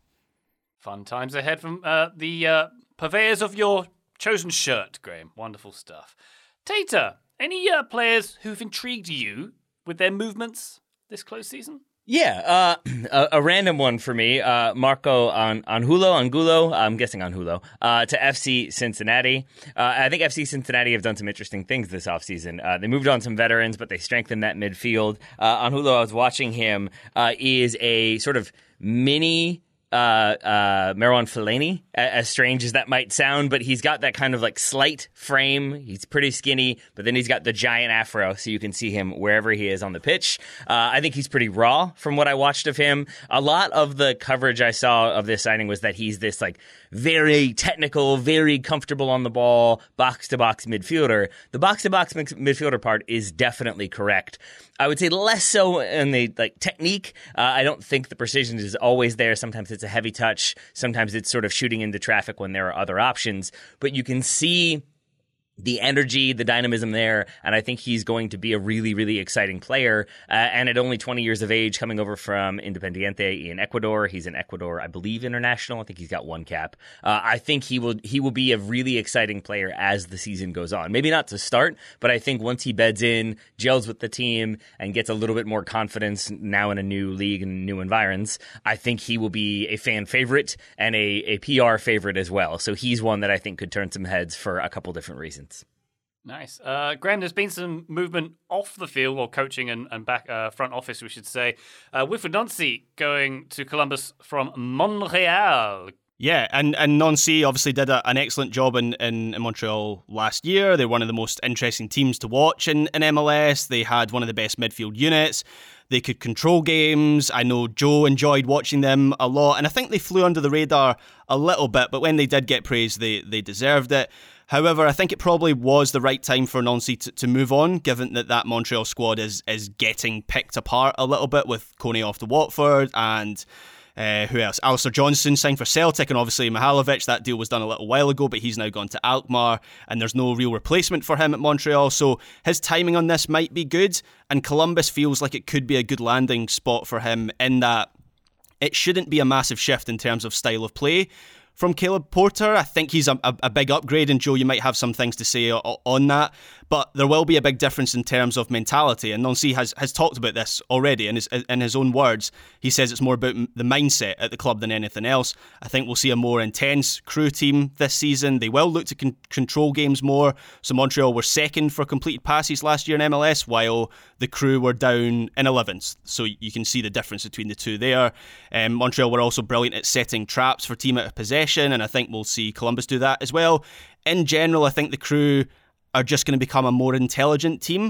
Fun times ahead from uh, the uh, purveyors of your chosen shirt, Graham. Wonderful stuff. Tater, any uh, players who've intrigued you with their movements this close season? Yeah, uh, a, a random one for me. Uh, Marco An- Angulo, Angulo, I'm guessing Angulo, uh, to F C Cincinnati. Uh, I think F C Cincinnati have done some interesting things this offseason. Uh, they moved on some veterans, but they strengthened that midfield. Uh, Angulo, I was watching him, uh, is a sort of mini Uh, uh, Marwan Fellaini, as strange as that might sound, but he's got that kind of like slight frame. He's pretty skinny, but then he's got the giant afro, so you can see him wherever he is on the pitch. Uh, I think he's pretty raw from what I watched of him. A lot of the coverage I saw of this signing was that he's this like very technical, very comfortable on the ball, box-to-box midfielder. The box-to-box midfielder part is definitely correct. I would say less so in the like technique. Uh, I don't think the precision is always there. Sometimes it's a heavy touch. Sometimes it's sort of shooting into traffic when there are other options. But you can see the energy, the dynamism there, and I think he's going to be a really, really exciting player. Uh, and at only twenty years of age, coming over from Independiente in Ecuador, he's in Ecuador, I believe, international. I think he's got one cap. Uh, I think he will he will be a really exciting player as the season goes on. Maybe not to start, but I think once he beds in, gels with the team, and gets a little bit more confidence now in a new league and new environs, I think he will be a fan favorite and a, a P R favorite as well. So he's one that I think could turn some heads for a couple different reasons. Nice. Uh, Graham, there's been some movement off the field, or coaching and, and back uh, front office, we should say. Uh, Wilfried Nancy going to Columbus from Montreal. Yeah, and, and Nancy obviously did a, an excellent job in, in, in Montreal last year. They're one of the most interesting teams to watch in, in M L S. They had one of the best midfield units. They could control games. I know Joe enjoyed watching them a lot, and I think they flew under the radar a little bit, but when they did get praise, they, they deserved it. However, I think it probably was the right time for Nancy to, to move on, given that that Montreal squad is is getting picked apart a little bit with Coney off to Watford and uh, who else? Alistair Johnson signed for Celtic, and obviously Mihalovic. That deal was done a little while ago, but he's now gone to Alkmaar, and there's no real replacement for him at Montreal. So his timing on this might be good, and Columbus feels like it could be a good landing spot for him in that it shouldn't be a massive shift in terms of style of play from Caleb Porter. I think he's a, a, a big upgrade, and Joe, you might have some things to say o- on that, but there will be a big difference in terms of mentality, and Nancy has, has talked about this already in his, in his own words. He says it's more about the mindset at the club than anything else. I think we'll see a more intense Crew team this season. They will look to con- control games more. So Montreal were second for completed passes last year in M L S, while the Crew were down in eleventh. So you can see the difference between the two there. Um, Montreal were also brilliant at setting traps for team out of possession, and I think we'll see Columbus do that as well. In general, I think the Crew are just going to become a more intelligent team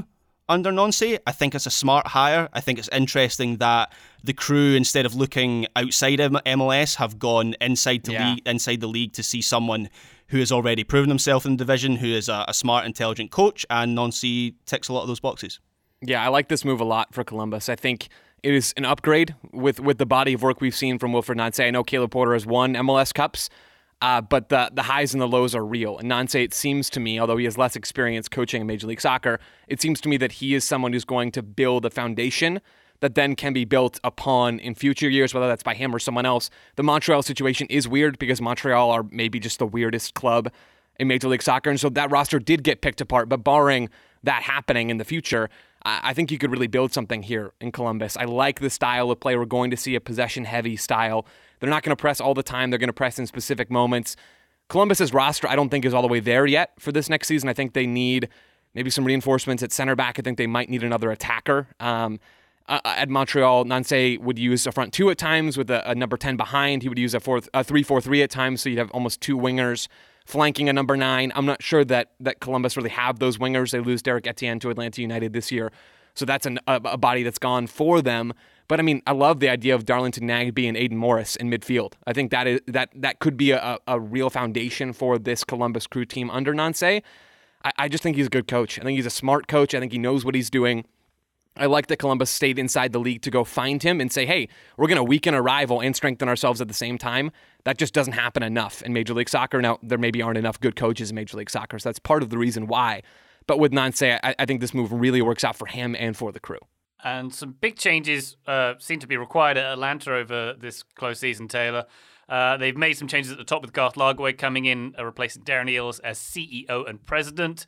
under Nancy. I think it's a smart hire. I think it's interesting that the Crew, instead of looking outside M L S, have gone inside to Yeah. league, inside the league to see someone who has already proven himself in the division, who is a, a smart, intelligent coach, and Nancy ticks a lot of those boxes. Yeah, I like this move a lot for Columbus. I think it is an upgrade with, with the body of work we've seen from Wilfried Nancy. I know Caleb Porter has won M L S Cups, uh, but the the highs and the lows are real. And Nancy, it seems to me, although he has less experience coaching in Major League Soccer, it seems to me that he is someone who's going to build a foundation that then can be built upon in future years, whether that's by him or someone else. The Montreal situation is weird because Montreal are maybe just the weirdest club in Major League Soccer, and so that roster did get picked apart. But barring that happening in the future, I think you could really build something here in Columbus. I like the style of play. We're going to see a possession-heavy style. They're not going to press all the time. They're going to press in specific moments. Columbus's roster, I don't think, is all the way there yet for this next season. I think they need maybe some reinforcements at center back. I think they might need another attacker. Um, uh, at Montreal, Nancy would use a front two at times with a, a number ten behind. He would use a, four, a three four three at times, so you'd have almost two wingers flanking a number nine. I'm not sure that that Columbus really have those wingers. They lose Derek Etienne to Atlanta United this year, so that's an, a, a body that's gone for them. But I mean, I love the idea of Darlington Nagbe and Aiden Morris in midfield. I think that is that that could be a, a real foundation for this Columbus Crew team under Nancy. I, I just think he's a good coach. I think he's a smart coach. I think he knows what he's doing. I like that Columbus stayed inside the league to go find him and say, hey, we're going to weaken a rival and strengthen ourselves at the same time. That just doesn't happen enough in Major League Soccer. Now, there maybe aren't enough good coaches in Major League Soccer, so that's part of the reason why. But with Nancy, I, I think this move really works out for him and for the Crew. And some big changes uh, seem to be required at Atlanta over this close season, Taylor. Uh, they've made some changes at the top with Garth Lagerwey coming in, uh, replacing Darren Eales as C E O and president.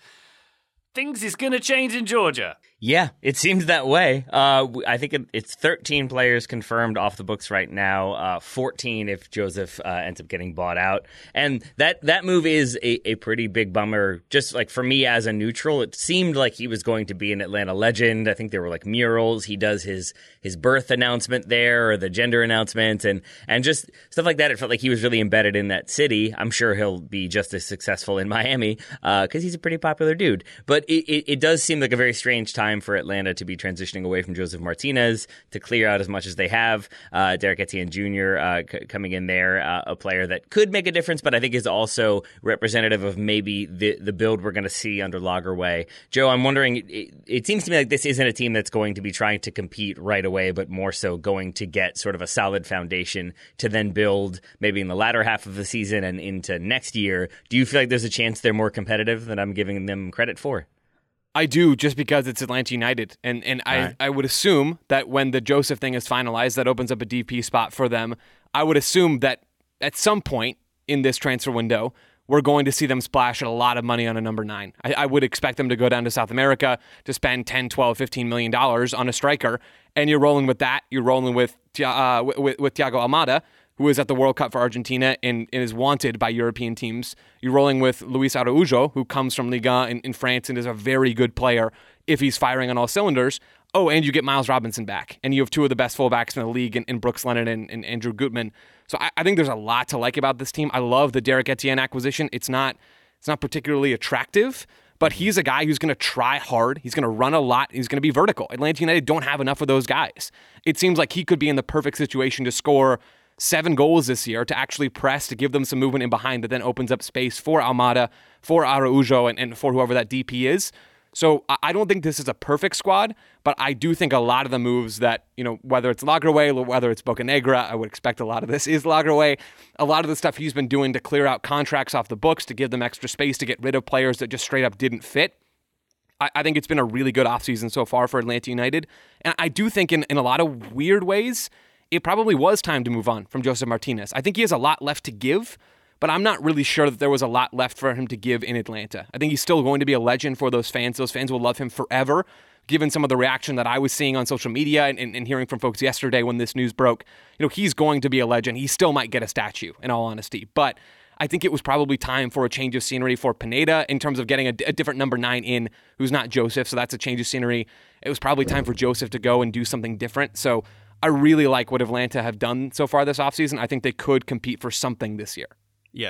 Things is going to change in Georgia. Yeah, it seems that way. Uh, I think it, it's thirteen players confirmed off the books right now, uh, fourteen if Joseph uh, ends up getting bought out. And that, that move is a, a pretty big bummer. Just like for me as a neutral, it seemed like he was going to be an Atlanta legend. I think there were like murals. He does his his birth announcement there or the gender announcement and, and just stuff like that. It felt like he was really embedded in that city. I'm sure he'll be just as successful in Miami because uh, he's a pretty popular dude. But it, it, it does seem like a very strange time for Atlanta to be transitioning away from Joseph Martinez to clear out as much as they have. Uh, Derek Etienne Junior uh, c- coming in there, uh, a player that could make a difference, but I think is also representative of maybe the, the build we're going to see under Lagerwey. Joe, I'm wondering, it, it seems to me like this isn't a team that's going to be trying to compete right away, but more so going to get sort of a solid foundation to then build maybe in the latter half of the season and into next year. Do you feel like there's a chance they're more competitive than I'm giving them credit for? I do, just because it's Atlanta United. And and I, right. I would assume that when the Joseph thing is finalized, that opens up a D P spot for them. I would assume that at some point in this transfer window, we're going to see them splash a lot of money on a number nine. I, I would expect them to go down to South America to spend ten, twelve, fifteen million dollars on a striker. And you're rolling with that. You're rolling with, uh, with, with Thiago Almada, who is at the World Cup for Argentina and, and is wanted by European teams. You're rolling with Luis Araujo, who comes from Liga in, in France and is a very good player if he's firing on all cylinders. Oh, and you get Miles Robinson back. And you have two of the best fullbacks in the league in, in Brooks Lennon and, and Andrew Gutman. So I, I think there's a lot to like about this team. I love the Derek Etienne acquisition. It's not, it's not particularly attractive, but he's a guy who's going to try hard. He's going to run a lot. He's going to be vertical. Atlanta United don't have enough of those guys. It seems like he could be in the perfect situation to score seven goals this year, to actually press, to give them some movement in behind that then opens up space for Almada, for Araujo, and, and for whoever that D P is. So I don't think this is a perfect squad, but I do think a lot of the moves that, you know, whether it's Lagerwey or whether it's Bocanegra, I would expect a lot of this is Lagerwey. A lot of the stuff he's been doing to clear out contracts off the books, to give them extra space, to get rid of players that just straight up didn't fit. I, I think it's been a really good offseason so far for Atlanta United. And I do think in, in a lot of weird ways, it probably was time to move on from Joseph Martinez. I think he has a lot left to give, but I'm not really sure that there was a lot left for him to give in Atlanta. I think he's still going to be a legend for those fans. Those fans will love him forever, given some of the reaction that I was seeing on social media and, and, and hearing from folks yesterday when this news broke. You know, he's going to be a legend. He still might get a statue, in all honesty. But I think it was probably time for a change of scenery for Pineda in terms of getting a, a different number nine in who's not Joseph, so that's a change of scenery. It was probably time for Joseph to go and do something different. So I really like what Atlanta have done so far this offseason. I think they could compete for something this year. Yeah.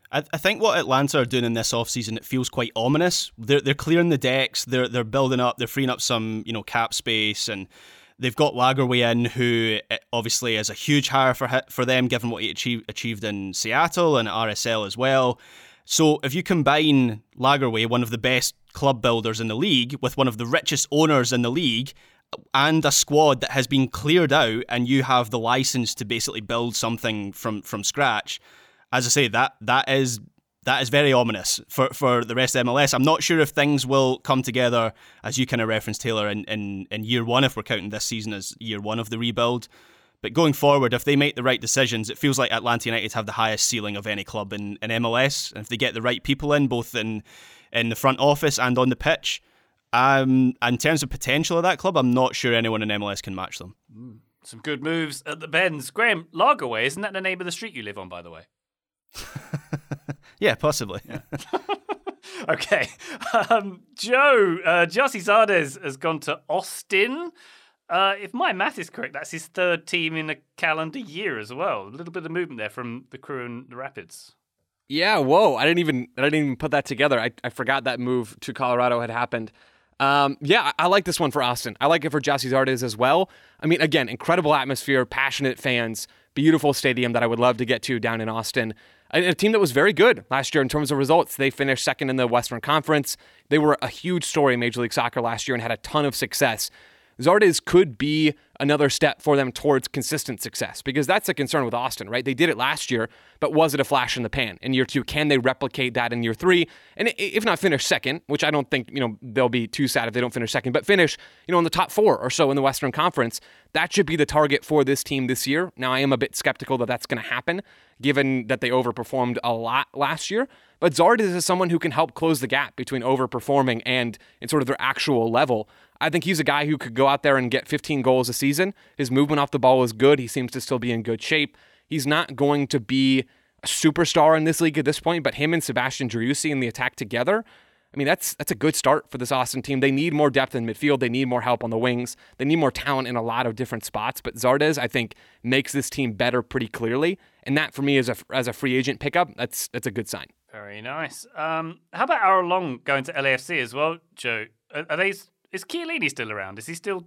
I, I think what Atlanta are doing in this offseason, it feels quite ominous. They're they're clearing the decks. They're they're building up. They're freeing up some you know cap space, and they've got Lagerwey in, who obviously is a huge hire for for them, given what he achieved achieved in Seattle and at R S L as well. So if you combine Lagerwey, one of the best club builders in the league, with one of the richest owners in the league, and a squad that has been cleared out, and you have the license to basically build something from from scratch. As I say, that that is that is very ominous for, for the rest of M L S. I'm not sure if things will come together, as you kind of referenced, Taylor, in, in, in year one, if we're counting this season as year one of the rebuild. But going forward, if they make the right decisions, it feels like Atlanta United have the highest ceiling of any club in, in M L S. And if they get the right people in, both in, in the front office and on the pitch, um, in terms of potential of that club, I'm not sure anyone in M L S can match them. Mm, some good moves at the Bends. Graham, Lagerwey, isn't that the name of the street you live on, by the way? Yeah, possibly. Yeah. Okay. Um, Joe, uh, Gyasi Zardes has gone to Austin. Uh, if my math is correct, that's his third team in a calendar year as well. A little bit of movement there from the Crew and the Rapids. Yeah, whoa. I didn't even I didn't even put that together. I, I forgot that move to Colorado had happened. Um, yeah, I, I like this one for Austin. I like it for Gyasi Zardes as well. I mean, again, incredible atmosphere, passionate fans, beautiful stadium that I would love to get to down in Austin. A, a team that was very good last year in terms of results. They finished second in the Western Conference. They were a huge story in Major League Soccer last year and had a ton of success. Zardes could be another step for them towards consistent success, because that's a concern with Austin, right? They did it last year, but was it a flash in the pan? In year two, can they replicate that in year three? And if not finish second, which I don't think, you know, they'll be too sad if they don't finish second, but finish, you know, in the top four or so in the Western Conference, that should be the target for this team this year. Now, I am a bit skeptical that that's going to happen, given that they overperformed a lot last year. But Zardes is someone who can help close the gap between overperforming and in sort of their actual level. I think he's a guy who could go out there and get fifteen goals a season. His movement off the ball is good. He seems to still be in good shape. He's not going to be a superstar in this league at this point, but him and Sebastian Driussi in the attack together, I mean, that's that's a good start for this Austin team. They need more depth in midfield. They need more help on the wings. They need more talent in a lot of different spots. But Zardes, I think, makes this team better pretty clearly. And that, for me, as a, as a free agent pickup, that's that's a good sign. Very nice. Um, how about Aaron Long going to L A F C as well, Joe? Are, are they... Is Chiellini still around? Is he still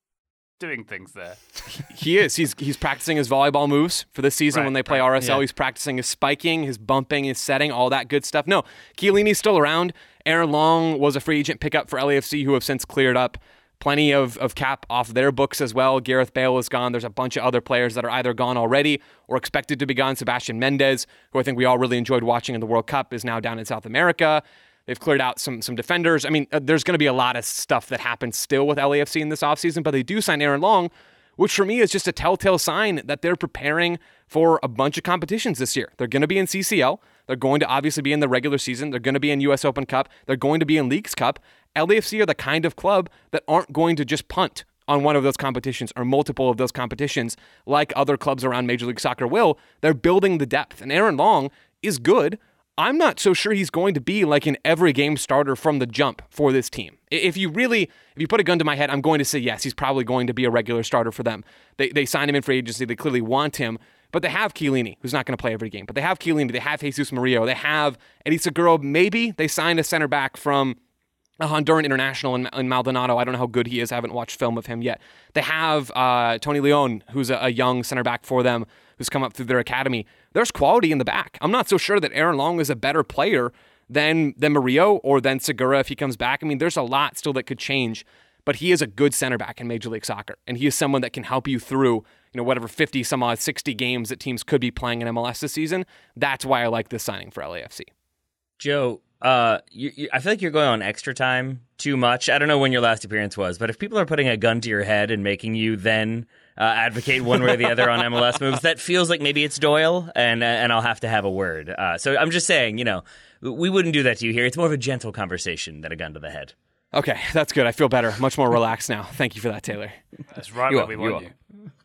doing things there? He is. He's he's practicing his volleyball moves for this season. Right, when they play right. R S L. Yeah. He's practicing his spiking, his bumping, his setting, all that good stuff. No, Chiellini's still around. Aaron Long was a free agent pickup for L A F C, who have since cleared up plenty of, of cap off their books as well. Gareth Bale is gone. There's a bunch of other players that are either gone already or expected to be gone. Sebastian Mendez, who I think we all really enjoyed watching in the World Cup, is now down in South America. They've cleared out some some defenders. I mean, uh, there's going to be a lot of stuff that happens still with L A F C in this offseason, but they do sign Aaron Long, which for me is just a telltale sign that they're preparing for a bunch of competitions this year. They're going to be in C C L. They're going to obviously be in the regular season. They're going to be in U S Open Cup. They're going to be in Leagues Cup. L A F C are the kind of club that aren't going to just punt on one of those competitions or multiple of those competitions like other clubs around Major League Soccer will. They're building the depth, and Aaron Long is good. I'm not so sure he's going to be like an every game starter from the jump for this team. If you really, if you put a gun to my head, I'm going to say yes, he's probably going to be a regular starter for them. They they signed him in free agency. They clearly want him, but they have Chiellini, who's not going to play every game. But they have Chiellini. They have Jesus Murillo. They have Eddie Seguro. Maybe they signed a center back from a Honduran international in, in Maldonado. I don't know how good he is. I haven't watched film of him yet. They have uh, Tony Leon, who's a, a young center back for them, who's come up through their academy. There's quality in the back. I'm not so sure that Aaron Long is a better player than, than Murillo or than Segura if he comes back. I mean, there's a lot still that could change, but he is a good center back in Major League Soccer, and he is someone that can help you through, you know, whatever fifty, some odd sixty games that teams could be playing in M L S this season. That's why I like this signing for L A F C. Joe, uh, you, you, I feel like you're going on extra time too much. I don't know when your last appearance was, but if people are putting a gun to your head and making you then uh, advocate one way or the other on M L S moves, that feels like maybe it's Doyle, and and I'll have to have a word. Uh, so I'm just saying, you know, we wouldn't do that to you here. It's more of a gentle conversation than a gun to the head. Okay, that's good. I feel better. Much more relaxed now. Thank you for that, Taylor. That's right where we want you.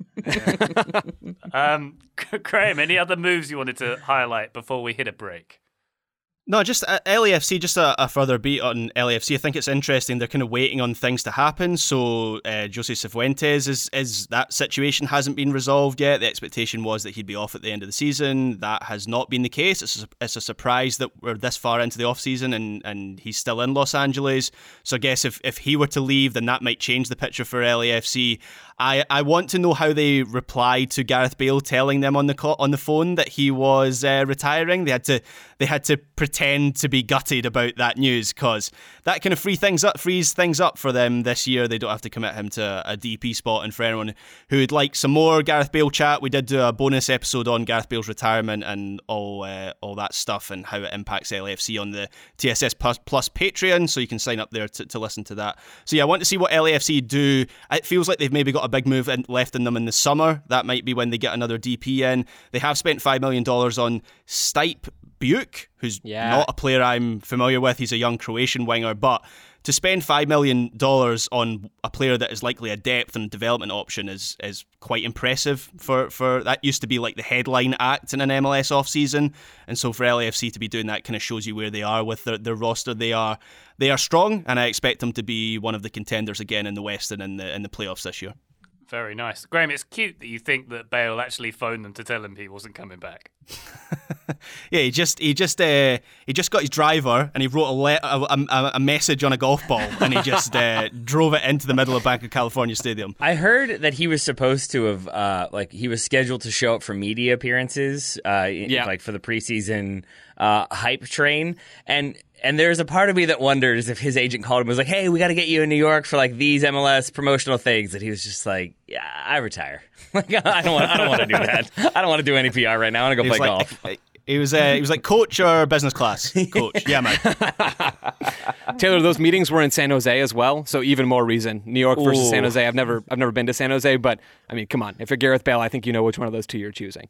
Yeah. um, Graham, any other moves you wanted to highlight before we hit a break? No, just uh, L A F C, just a, a further beat on L A F C. I think it's interesting. They're kind of waiting on things to happen. So uh, Jose Cifuentes, is, is that situation hasn't been resolved yet. The expectation was that he'd be off at the end of the season. That has not been the case. It's a, it's a surprise that we're this far into the off-season and, and he's still in Los Angeles. So I guess if, if he were to leave, then that might change the picture for L A F C. I, I want to know how they replied to Gareth Bale telling them on the co- on the phone that he was uh, retiring. They had to they had to pretend to be gutted about that news, because that kind of free things up frees things up for them this year. They don't have to commit him to a D P spot. And for anyone who would like some more Gareth Bale chat, we did do a bonus episode on Gareth Bale's retirement and all uh, all that stuff and how it impacts L A F C on the T S S Plus, Plus Patreon. So you can sign up there to, to listen to that. So yeah, I want to see what L A F C do. It feels like they've maybe got a big move in, left in them in the summer. That might be when they get another D P in. They have spent five million dollars on Stipe Buke, who's yeah. not a player I'm familiar with. He's a young Croatian winger, but to spend five million dollars on a player that is likely a depth and development option is is quite impressive. For, for that used to be like the headline act in an M L S offseason, and so for L A F C to be doing that kind of shows you where they are with their, their roster. They are they are strong, and I expect them to be one of the contenders again in the West and in the in the playoffs this year. Very nice. Graham, it's cute that you think that Bale actually phoned them to tell him he wasn't coming back. yeah, he just he just uh, he just got his driver and he wrote a, le- a, a, a message on a golf ball and he just uh, drove it into the middle of Bank of California Stadium. I heard that he was supposed to have, uh, like, he was scheduled to show up for media appearances, uh, yeah. like for the preseason uh, hype train, and. And there's a part of me that wonders if his agent called him and was like, hey, we got to get you in New York for like these M L S promotional things. And he was just like, yeah, I retire. Like, I don't want I don't want to do that. I don't want to do any P R right now. I want to go play like, golf. He was, uh, he was like, coach or business class? Coach. Yeah, man. Taylor, those meetings were in San Jose as well, so even more reason. New York versus Ooh. San Jose. I've never I've never been to San Jose, but I mean, come on. If you're Gareth Bale, I think you know which one of those two you're choosing.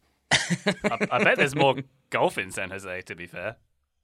I, I bet there's more golf in San Jose, to be fair.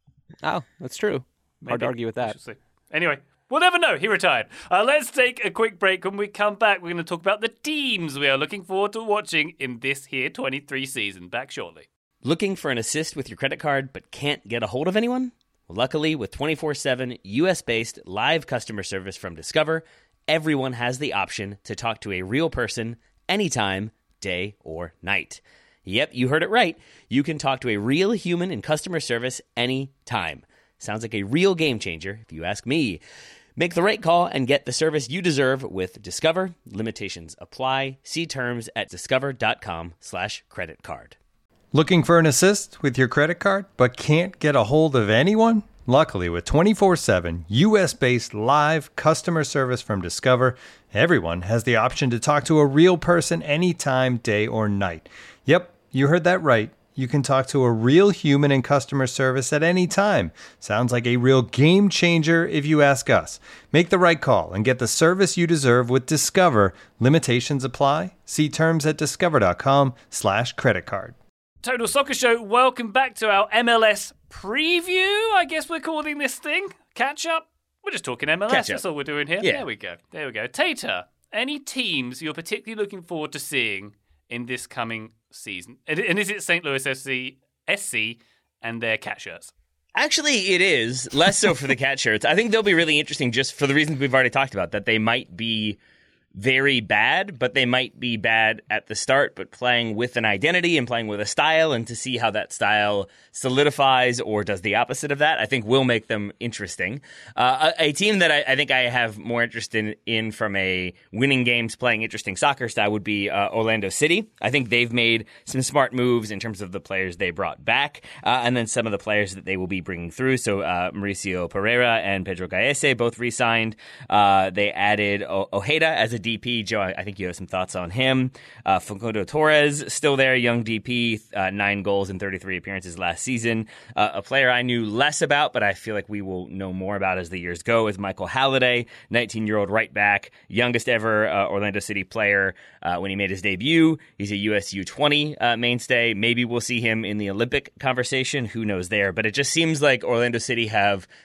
Oh, that's true. Hard Maybe. to argue with that. Anyway, we'll never know. He retired. Uh, let's take a quick break. When we come back, we're going to talk about the teams we are looking forward to watching in this here twenty-three season. Back shortly. Looking for an assist with your credit card but can't get a hold of anyone? Well, luckily, with twenty-four seven U S-based live customer service from Discover, everyone has the option to talk to a real person anytime, day or night. Yep, you heard it right. You can talk to a real human in customer service anytime. Sounds like a real game changer, if you ask me. Make the right call and get the service you deserve with Discover. Limitations apply. See terms at discover.com slash credit card. Looking for an assist with your credit card but can't get a hold of anyone? Luckily, with twenty-four seven U S-based live customer service from Discover, everyone has the option to talk to a real person anytime, day or night. Yep, you heard that right. You can talk to a real human in customer service at any time. Sounds like a real game changer if you ask us. Make the right call and get the service you deserve with Discover. Limitations apply. See terms at discover.com slash credit card. Total Soccer Show, welcome back to our M L S preview, I guess we're calling this thing. Catch up. We're just talking M L S, Catch up. That's all we're doing here. Yeah. There we go. There we go. Tater, any teams you're particularly looking forward to seeing in this coming season? And and is it Saint Louis S C, S C and their cat shirts? Actually, it is. Less so for the cat shirts. I think they'll be really interesting just for the reasons we've already talked about, that they might be very bad, but they might be bad at the start, but playing with an identity and playing with a style, and to see how that style solidifies or does the opposite of that, I think will make them interesting. Uh, a, a team that I, I think I have more interest in, in from a winning games, playing interesting soccer style would be uh, Orlando City. I think they've made some smart moves in terms of the players they brought back, uh, and then some of the players that they will be bringing through. So uh, Mauricio Pereira and Pedro Gaese both re-signed. Uh, they added o- Ojeda as a D P. Joe, I think you have some thoughts on him. Uh, Facundo Torres, still there, young D P, uh, nine goals in thirty-three appearances last season. Uh, a player I knew less about, but I feel like we will know more about as the years go, is Michael Halliday, nineteen-year-old right back, youngest ever uh, Orlando City player uh, when he made his debut. He's a U S U twenty uh, mainstay. Maybe we'll see him in the Olympic conversation. Who knows there? But it just seems like Orlando City have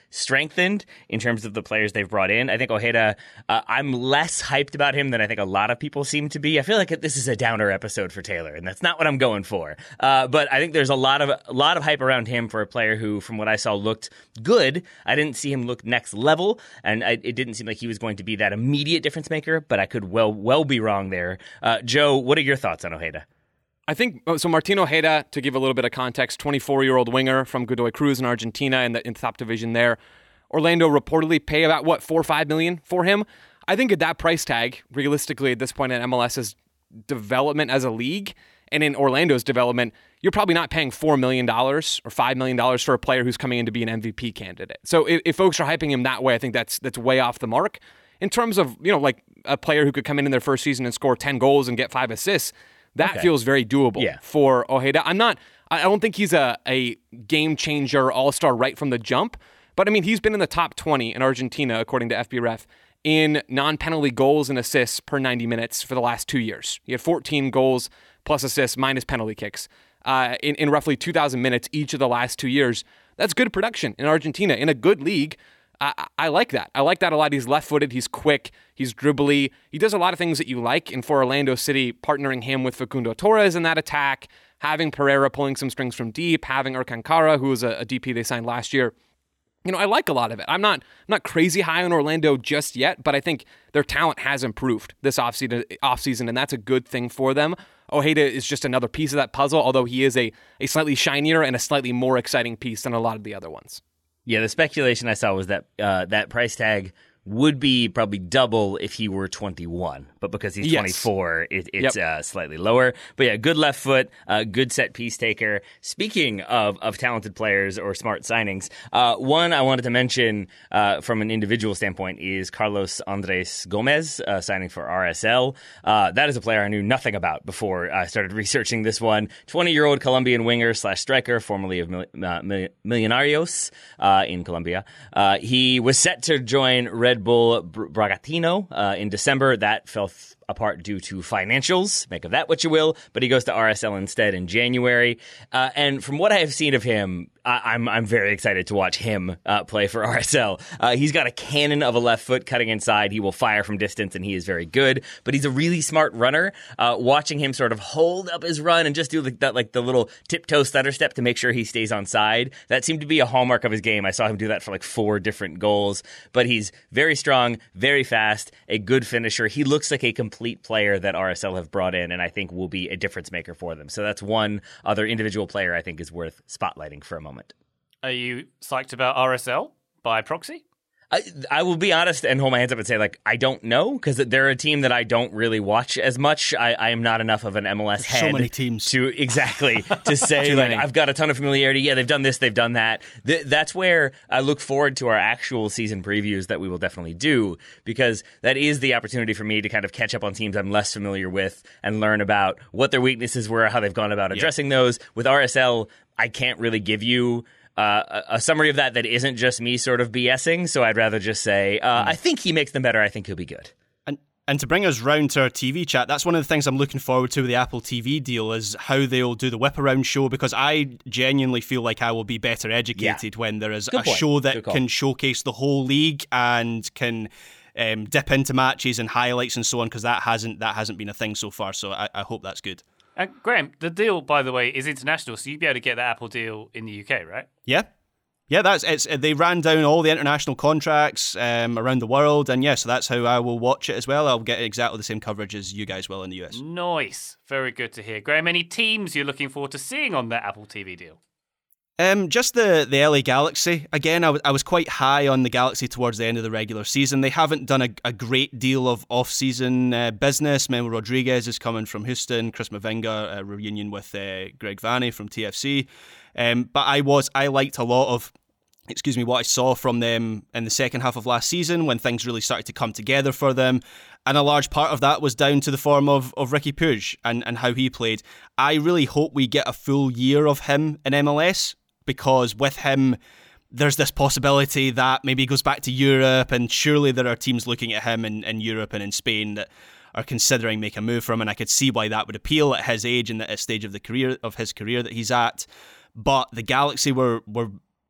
strengthened in terms of the players they've brought in. I think Ojeda, uh, I'm less hyped about him than I think a lot of people seem to be. I feel like this is a downer episode for Taylor, and that's not what I'm going for. Uh, but I think there's a lot of a lot of hype around him for a player who, from what I saw, looked good. I didn't see him look next level, and I, it didn't seem like he was going to be that immediate difference maker, but I could well well be wrong there. Uh, Joe, what are your thoughts on Ojeda? I think, so Martin Ojeda, to give a little bit of context, twenty-four-year-old winger from Godoy Cruz in Argentina in the, in the top division there. Orlando reportedly pay about, what, four or five million for him? I think at that price tag, realistically at this point in MLS's development as a league, and in Orlando's development, you're probably not paying four million dollars or five million dollars for a player who's coming in to be an M V P candidate. So if, if folks are hyping him that way, I think that's that's way off the mark. In terms of, you know, like a player who could come in in their first season and score ten goals and get five assists, that okay. feels very doable yeah. for Ojeda. I'm not, I don't think he's a, a game changer, all-star right from the jump, but I mean, he's been in the top twenty in Argentina, according to F B ref, in non-penalty goals and assists per ninety minutes for the last two years. He had fourteen goals plus assists minus penalty kicks uh, in, in roughly two thousand minutes each of the last two years. That's good production in Argentina, in a good league. I, I like that. I like that a lot. He's left-footed. He's quick. He's dribbly. He does a lot of things that you like. And for Orlando City, partnering him with Facundo Torres in that attack, having Pereira pulling some strings from deep, having Ercan who was a, a D P they signed last year. You know, I like a lot of it. I'm not I'm not crazy high on Orlando just yet, but I think their talent has improved this offseason, offseason, and that's a good thing for them. Ojeda is just another piece of that puzzle, although he is a, a slightly shinier and a slightly more exciting piece than a lot of the other ones. Yeah, the speculation I saw was that uh, that price tag would be probably double if he were twenty-one, but because he's yes. twenty-four, it, it's yep. uh, slightly lower. But yeah, good left foot, uh, good set piece taker. Speaking of of talented players or smart signings, uh, one I wanted to mention uh, from an individual standpoint is Carlos Andres Gomez uh, signing for R S L. Uh, that is a player I knew nothing about before I started researching this one. twenty-year-old Colombian winger slash striker, formerly of Mil- uh, Millonarios uh, in Colombia. Uh, he was set to join Red Bull Bragantino uh, in December. That fell th- apart due to financials. Make of that what you will. But he goes to R S L instead in January. Uh, and from what I have seen of him, I- I'm I'm very excited to watch him uh, play for R S L. Uh, he's got a cannon of a left foot cutting inside. He will fire from distance, and he is very good. But he's a really smart runner. Uh, watching him sort of hold up his run and just do like that, like the little tiptoe stutter step to make sure he stays on side. That seemed to be a hallmark of his game. I saw him do that for like four different goals. But he's very strong, very fast, a good finisher. He looks like a complete player that R S L have brought in, and I think will be a difference maker for them. So that's one other individual player I think is worth spotlighting for a moment. Are you psyched about R S L by proxy? I, I will be honest and hold my hands up and say, like, I don't know, because they're a team that I don't really watch as much. I, I am not enough of an M L S head. So many teams. To, exactly, to say, like, I've got a ton of familiarity. Yeah, they've done this, they've done that. Th- that's where I look forward to our actual season previews that we will definitely do, because that is the opportunity for me to kind of catch up on teams I'm less familiar with and learn about what their weaknesses were, how they've gone about addressing yeah. those. With R S L, I can't really give you Uh, a, a summary of that that isn't just me sort of BSing, so I'd rather just say, uh, mm. I think he makes them better, I think he'll be good. And and to bring us round to our T V chat, that's one of the things I'm looking forward to with the Apple T V deal, is how they'll do the whip around show, because I genuinely feel like I will be better educated yeah. when there is good a point. show that can showcase the whole league and can um, dip into matches and highlights and so on, because that hasn't that hasn't been a thing so far, so I, I hope that's good. Uh, Graham, the deal, by the way, is international, so you'd be able to get the Apple deal in the U K, right? Yeah. Yeah, that's it's. They ran down all the international contracts um, around the world, and yeah, so that's how I will watch it as well. I'll get exactly the same coverage as you guys will in the U S. Nice. Very good to hear. Graham, any teams you're looking forward to seeing on that Apple T V deal? Um, just the, the L A Galaxy. Again, I, w- I was quite high on the Galaxy towards the end of the regular season. They haven't done a, a great deal of off-season uh, business. Memo Rodriguez is coming from Houston. Chris Mavinga, a reunion with uh, Greg Vanney from T F C. Um, but I was I liked a lot of, excuse me, what I saw from them in the second half of last season when things really started to come together for them. And a large part of that was down to the form of, of Ricky Puig and, and how he played. I really hope we get a full year of him in M L S, because with him, there's this possibility that maybe he goes back to Europe, and surely there are teams looking at him in, in Europe and in Spain that are considering making a move for him, and I could see why that would appeal at his age and at a stage of the career of his career that he's at. But the Galaxy were were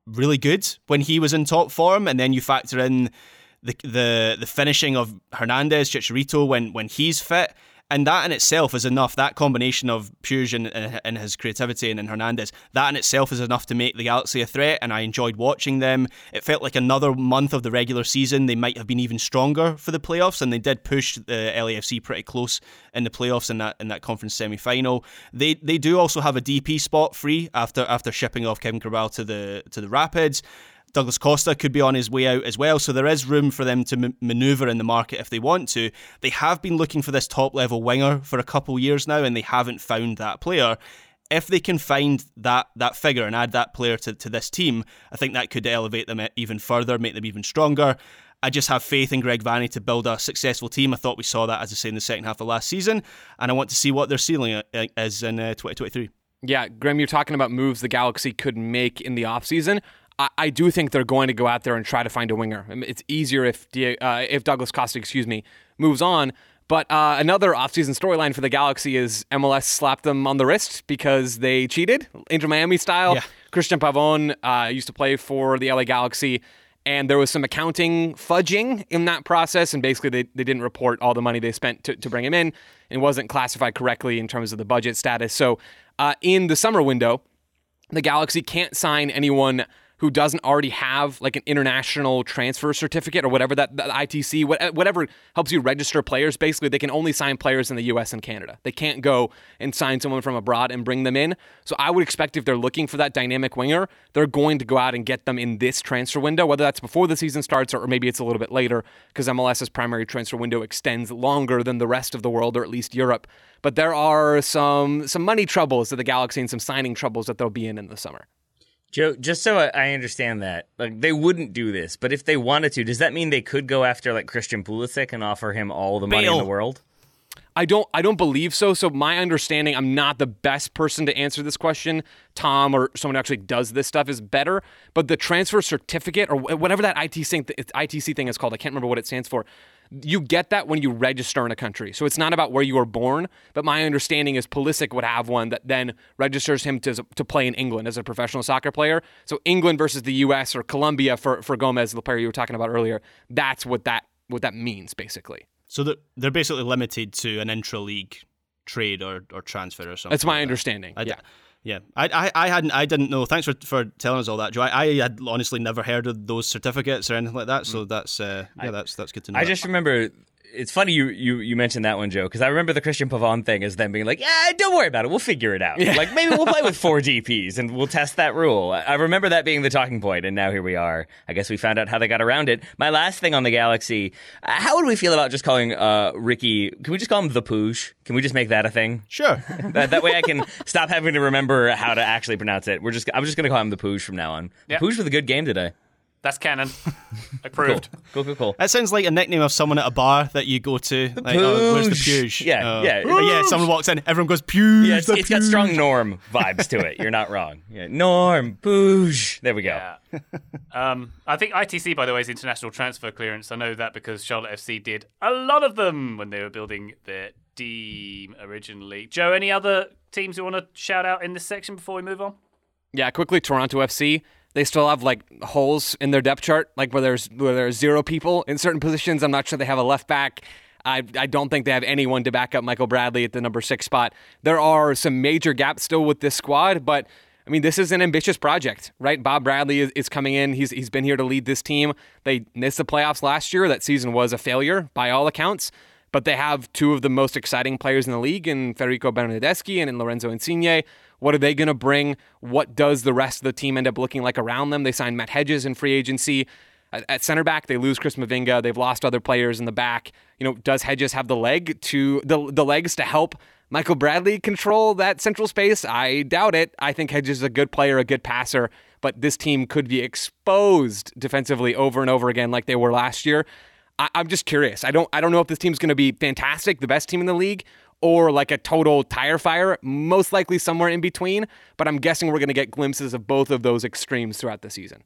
really good when he was in top form, and then you factor in the the the finishing of Hernandez, Chicharito when when he's fit. And that in itself is enough. That combination of Puig and, and his creativity and in Hernandez, that in itself is enough to make the Galaxy a threat, and I enjoyed watching them. It felt like another month of the regular season. They might have been even stronger for the playoffs, and they did push the L A F C pretty close in the playoffs in that in that conference semi-final. They they do also have a D P spot free after after shipping off Kevin Cabral to the to the Rapids. Douglas Costa could be on his way out as well, so there is room for them to m- manoeuvre in the market if they want to. They have been looking for this top-level winger for a couple years now, and they haven't found that player. If they can find that that figure and add that player to, to this team, I think that could elevate them even further, make them even stronger. I just have faith in Greg Vanney to build a successful team. I thought we saw that, as I say, in the second half of last season, and I want to see what their ceiling is in uh, twenty twenty-three. Yeah, Graham, you're talking about moves the Galaxy could make in the offseason. I, I do think they're going to go out there and try to find a winger. I mean, it's easier if Di- uh, if Douglas Costa, excuse me, moves on. But uh, another offseason storyline for the Galaxy is M L S slapped them on the wrist because they cheated, Inter Miami style. Yeah. Christian Pavón uh, used to play for the L A Galaxy, and there was some accounting fudging in that process, and basically they, they didn't report all the money they spent to, to bring him in. It wasn't classified correctly in terms of the budget status. So uh, in the summer window, the Galaxy can't sign anyone who doesn't already have like an international transfer certificate or whatever that, that I T C, whatever helps you register players. Basically, they can only sign players in the U S and Canada. They can't go and sign someone from abroad and bring them in. So I would expect if they're looking for that dynamic winger, they're going to go out and get them in this transfer window, whether that's before the season starts or maybe it's a little bit later, because MLS's primary transfer window extends longer than the rest of the world, or at least Europe. But there are some some money troubles that the Galaxy and some signing troubles that they'll be in in the summer. Joe, just so I understand that, like they wouldn't do this, but if they wanted to, does that mean they could go after like Christian Pulisic and offer him all the money Bale. in the world? I don't I don't believe so. So my understanding, I'm not the best person to answer this question. Tom or someone who actually does this stuff is better. But the transfer certificate or whatever that I T C thing is called, I can't remember what it stands for. You get that when you register in a country. So it's not about where you were born, but my understanding is Pulisic would have one that then registers him to to play in England as a professional soccer player. So England versus the U S or Colombia for, for Gomez, the player you were talking about earlier, that's what that what that means, basically. So they're, they're basically limited to an intra-league trade or, or transfer or something. That's my like understanding, that. I, yeah. Yeah, I, I, I hadn't, I didn't know. Thanks for, for telling us all that, Joe. I, I had honestly never heard of those certificates or anything like that. So that's, uh, yeah, that's that's good to know. I that. just remember. It's funny you, you, you mentioned that one, Joe, because I remember the Christian Pavón thing as them being like, yeah, don't worry about it. We'll figure it out. Yeah. Like, maybe we'll play with four D Ps and we'll test that rule. I remember that being the talking point, and now here we are. I guess we found out how they got around it. My last thing on the Galaxy, uh, how would we feel about just calling uh, Ricky, can we just call him the Puig? Can we just make that a thing? Sure. that, that way I can stop having to remember how to actually pronounce it. We're just I'm just going to call him the Puig from now on. Yep. Puig with a good game today. That's canon. Approved. Cool, cool, cool. That sounds like a nickname of someone at a bar that you go to. Like, oh, where's the Puig? Yeah, uh, yeah. But yeah, someone walks in, everyone goes, Puig, Yeah, it's, the it's got Puig. strong Norm vibes to it. You're not wrong. Yeah, Norm, Puig. There we go. Yeah. um, I think I T C, by the way, is international transfer clearance. I know that because Charlotte F C did a lot of them when they were building their team originally. Joe, any other teams you want to shout out in this section before we move on? Yeah, quickly, Toronto F C. They still have like holes in their depth chart, like where there's where there's zero people in certain positions. I'm not sure they have a left back. I I don't think they have anyone to back up Michael Bradley at the number six spot. There are some major gaps still with this squad, but I mean, this is an ambitious project, right? Bob Bradley is, is coming in. He's he's been here to lead this team. They missed the playoffs last year. That season was a failure by all accounts. But they have two of the most exciting players in the league in Federico Bernardeschi and in Lorenzo Insigne. What are they going to bring? What does the rest of the team end up looking like around them? They signed Matt Hedges in free agency. At, at center back, they lose Chris Mavinga. They've lost other players in the back. You know, does Hedges have the leg to the the legs to help Michael Bradley control that central space? I doubt it. I think Hedges is a good player, a good passer, but this team could be exposed defensively over and over again like they were last year. I, I'm just curious. I don't I don't know if this team's going to be fantastic, the best team in the league, or like a total tire fire, most likely somewhere in between, but I'm guessing we're going to get glimpses of both of those extremes throughout the season.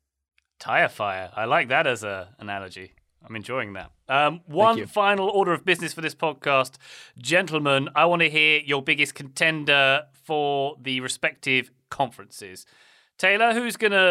Tire fire. I like that as an analogy. I'm enjoying that. Um, one final order of business for this podcast. Gentlemen, I want to hear your biggest contender for the respective conferences. Taylor, who's going to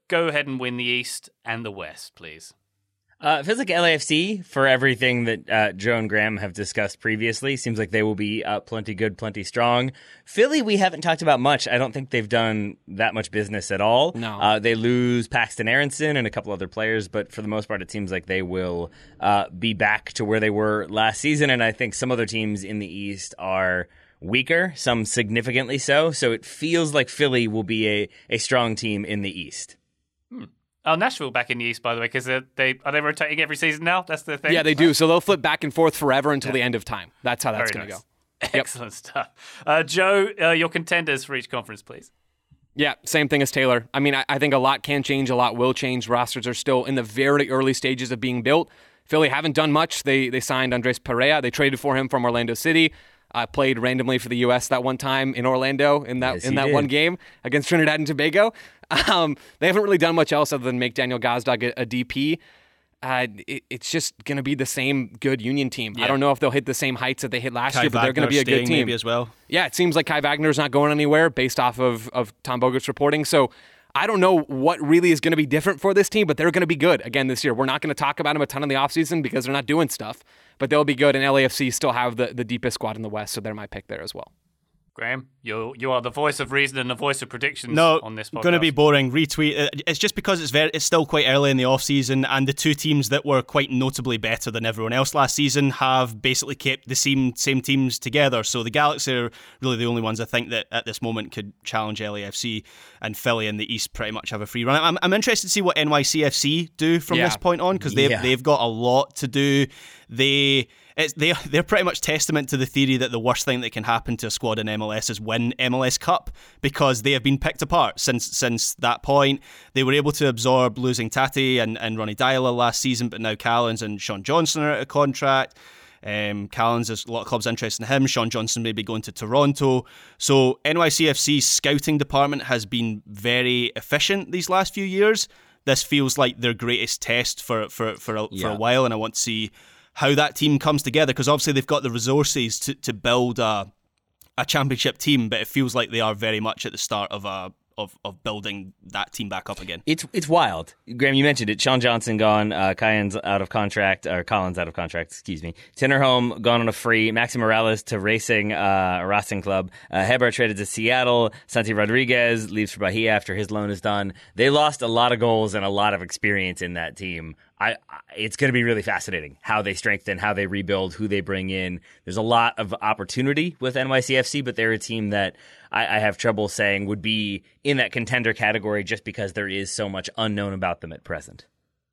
go ahead and win the East and the West, please. Uh, it feels like L A F C, for everything that uh, Joe and Graham have discussed previously, seems like they will be uh, plenty good, plenty strong. Philly, we haven't talked about much. I don't think they've done that much business at all. No. Uh, they lose Paxton Aronson and a couple other players, but for the most part, it seems like they will uh, be back to where they were last season. And I think some other teams in the East are weaker, some significantly so. So it feels like Philly will be a, a strong team in the East. Hmm. Oh, Nashville back in the East, by the way, because they are they rotating every season now? That's the thing? Yeah, they do. So they'll flip back and forth forever until yeah. the end of time. That's how that's going to nice. go. Excellent yep. stuff. Uh, Joe, uh, your contenders for each conference, please. Yeah, same thing as Taylor. I mean, I, I think a lot can change, a lot will change. Rosters are still in the very early stages of being built. Philly haven't done much. They they signed Andres Perea. They traded for him from Orlando City. Uh, played randomly for the U S that one time in Orlando in that yes, in that did. one game against Trinidad and Tobago. Um, they haven't really done much else other than make Daniel Gazdag a, a D P. Uh, it, it's just going to be the same good Union team. Yeah. I don't know if they'll hit the same heights that they hit last Kai year, but they're going to be a good team maybe as well. Yeah, it seems like Kai Wagner's not going anywhere based off of, of Tom Bogert's reporting. So I don't know what really is going to be different for this team, but they're going to be good again this year. We're not going to talk about them a ton in the offseason because they're not doing stuff, but they'll be good. And L A F C still have the, the deepest squad in the West, so they're my pick there as well. Graham, you you are the voice of reason and the voice of predictions no, on this podcast. Going to be boring. Retweet. It's just because it's very it's still quite early in the off season, and the two teams that were quite notably better than everyone else last season have basically kept the same same teams together. So the Galaxy are really the only ones I think that at this moment could challenge L A F C, and Philly in the East pretty much have a free run. I'm I'm interested to see what N Y C F C do from yeah. this point on, because they've yeah. they've got a lot to do. They. It's, they, they're pretty much testament to the theory that the worst thing that can happen to a squad in M L S is win M L S Cup, because they have been picked apart since since that point. They were able to absorb losing Tati and, and Ronnie Dyla last season, but now Callens and Sean Johnson are out of contract. Um, Callens, there's a lot of clubs interested in him. Sean Johnson may be going to Toronto. So N Y C F C's scouting department has been very efficient these last few years. This feels like their greatest test for, for, for, a, yeah. for a while, and I want to see how that team comes together, because obviously they've got the resources to, to build a a championship team, but it feels like they are very much at the start of a of, of building that team back up again. It's it's wild. Graham, you mentioned it. Sean Johnson gone, uh, Callens out of contract, or Collins out of contract, excuse me. Tinnerholm gone on a free. Maxi Morales to Racing uh, Racing Club. Uh, Heber traded to Seattle. Santi Rodriguez leaves for Bahia after his loan is done. They lost a lot of goals and a lot of experience in that team. I, I, it's going to be really fascinating how they strengthen, how they rebuild, who they bring in. There's a lot of opportunity with N Y C F C, but they're a team that I, I have trouble saying would be in that contender category just because there is so much unknown about them at present.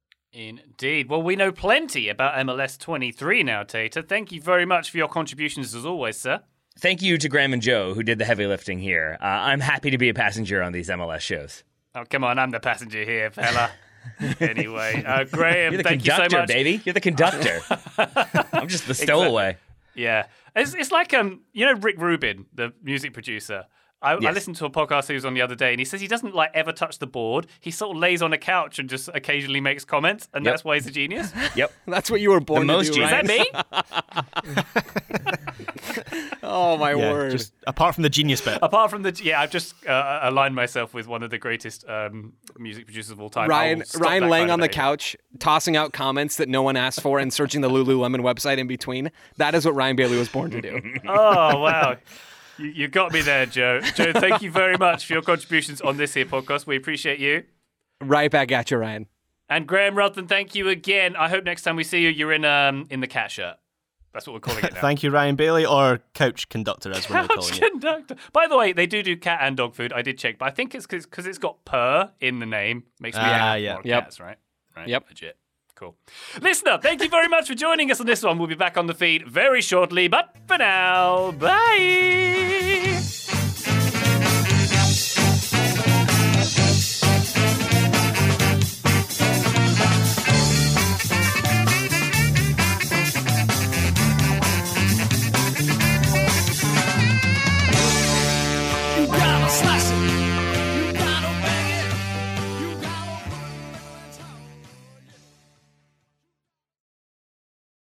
Indeed. Well, we know plenty about M L S twenty-three now, Tater. Thank you very much for your contributions as always, sir. Thank you to Graham and Joe, who did the heavy lifting here. Uh, I'm happy to be a passenger on these M L S shows. Oh, come on, I'm the passenger here, fella. Anyway, uh, Graham, You're the thank conductor, you so much, baby. You're the conductor. I'm just the stowaway. Exactly. Yeah, it's it's like um, you know, Rick Rubin, the music producer. I, Yes. I listened to a podcast he was on the other day, and he says he doesn't like ever touch the board. He sort of lays on a couch and just occasionally makes comments, and Yep. that's why he's a genius. Yep. That's what you were born The to most do, Is Ryan. that me? Oh, my Yeah, word. just apart from the genius bit. Apart from the yeah, I've just uh, aligned myself with one of the greatest um, music producers of all time. I Ryan will stop Ryan that laying kind on of the behavior. couch, tossing out comments that no one asked for, and searching the Lululemon website in between. That is what Ryan Bailey was born to do. Oh, wow. You, you got me there, Joe. Joe, thank you very much for your contributions on this here podcast. We appreciate you. Right back at you, Ryan. And Graham Ruthven, thank you again. I hope next time we see you, you're in um in the cat shirt. That's what we're calling it now. Thank you, Ryan Bailey, or couch conductor, as we're calling Couch it. conductor. By the way, they do do cat and dog food. I did check, but I think it's because it's got purr in the name. Makes me Ah, have yeah. more Yep. cats, right? Right. Yep. Legit. Cool. Listener, thank you very much for joining us on this one. We'll be back on the feed very shortly, but for now, bye.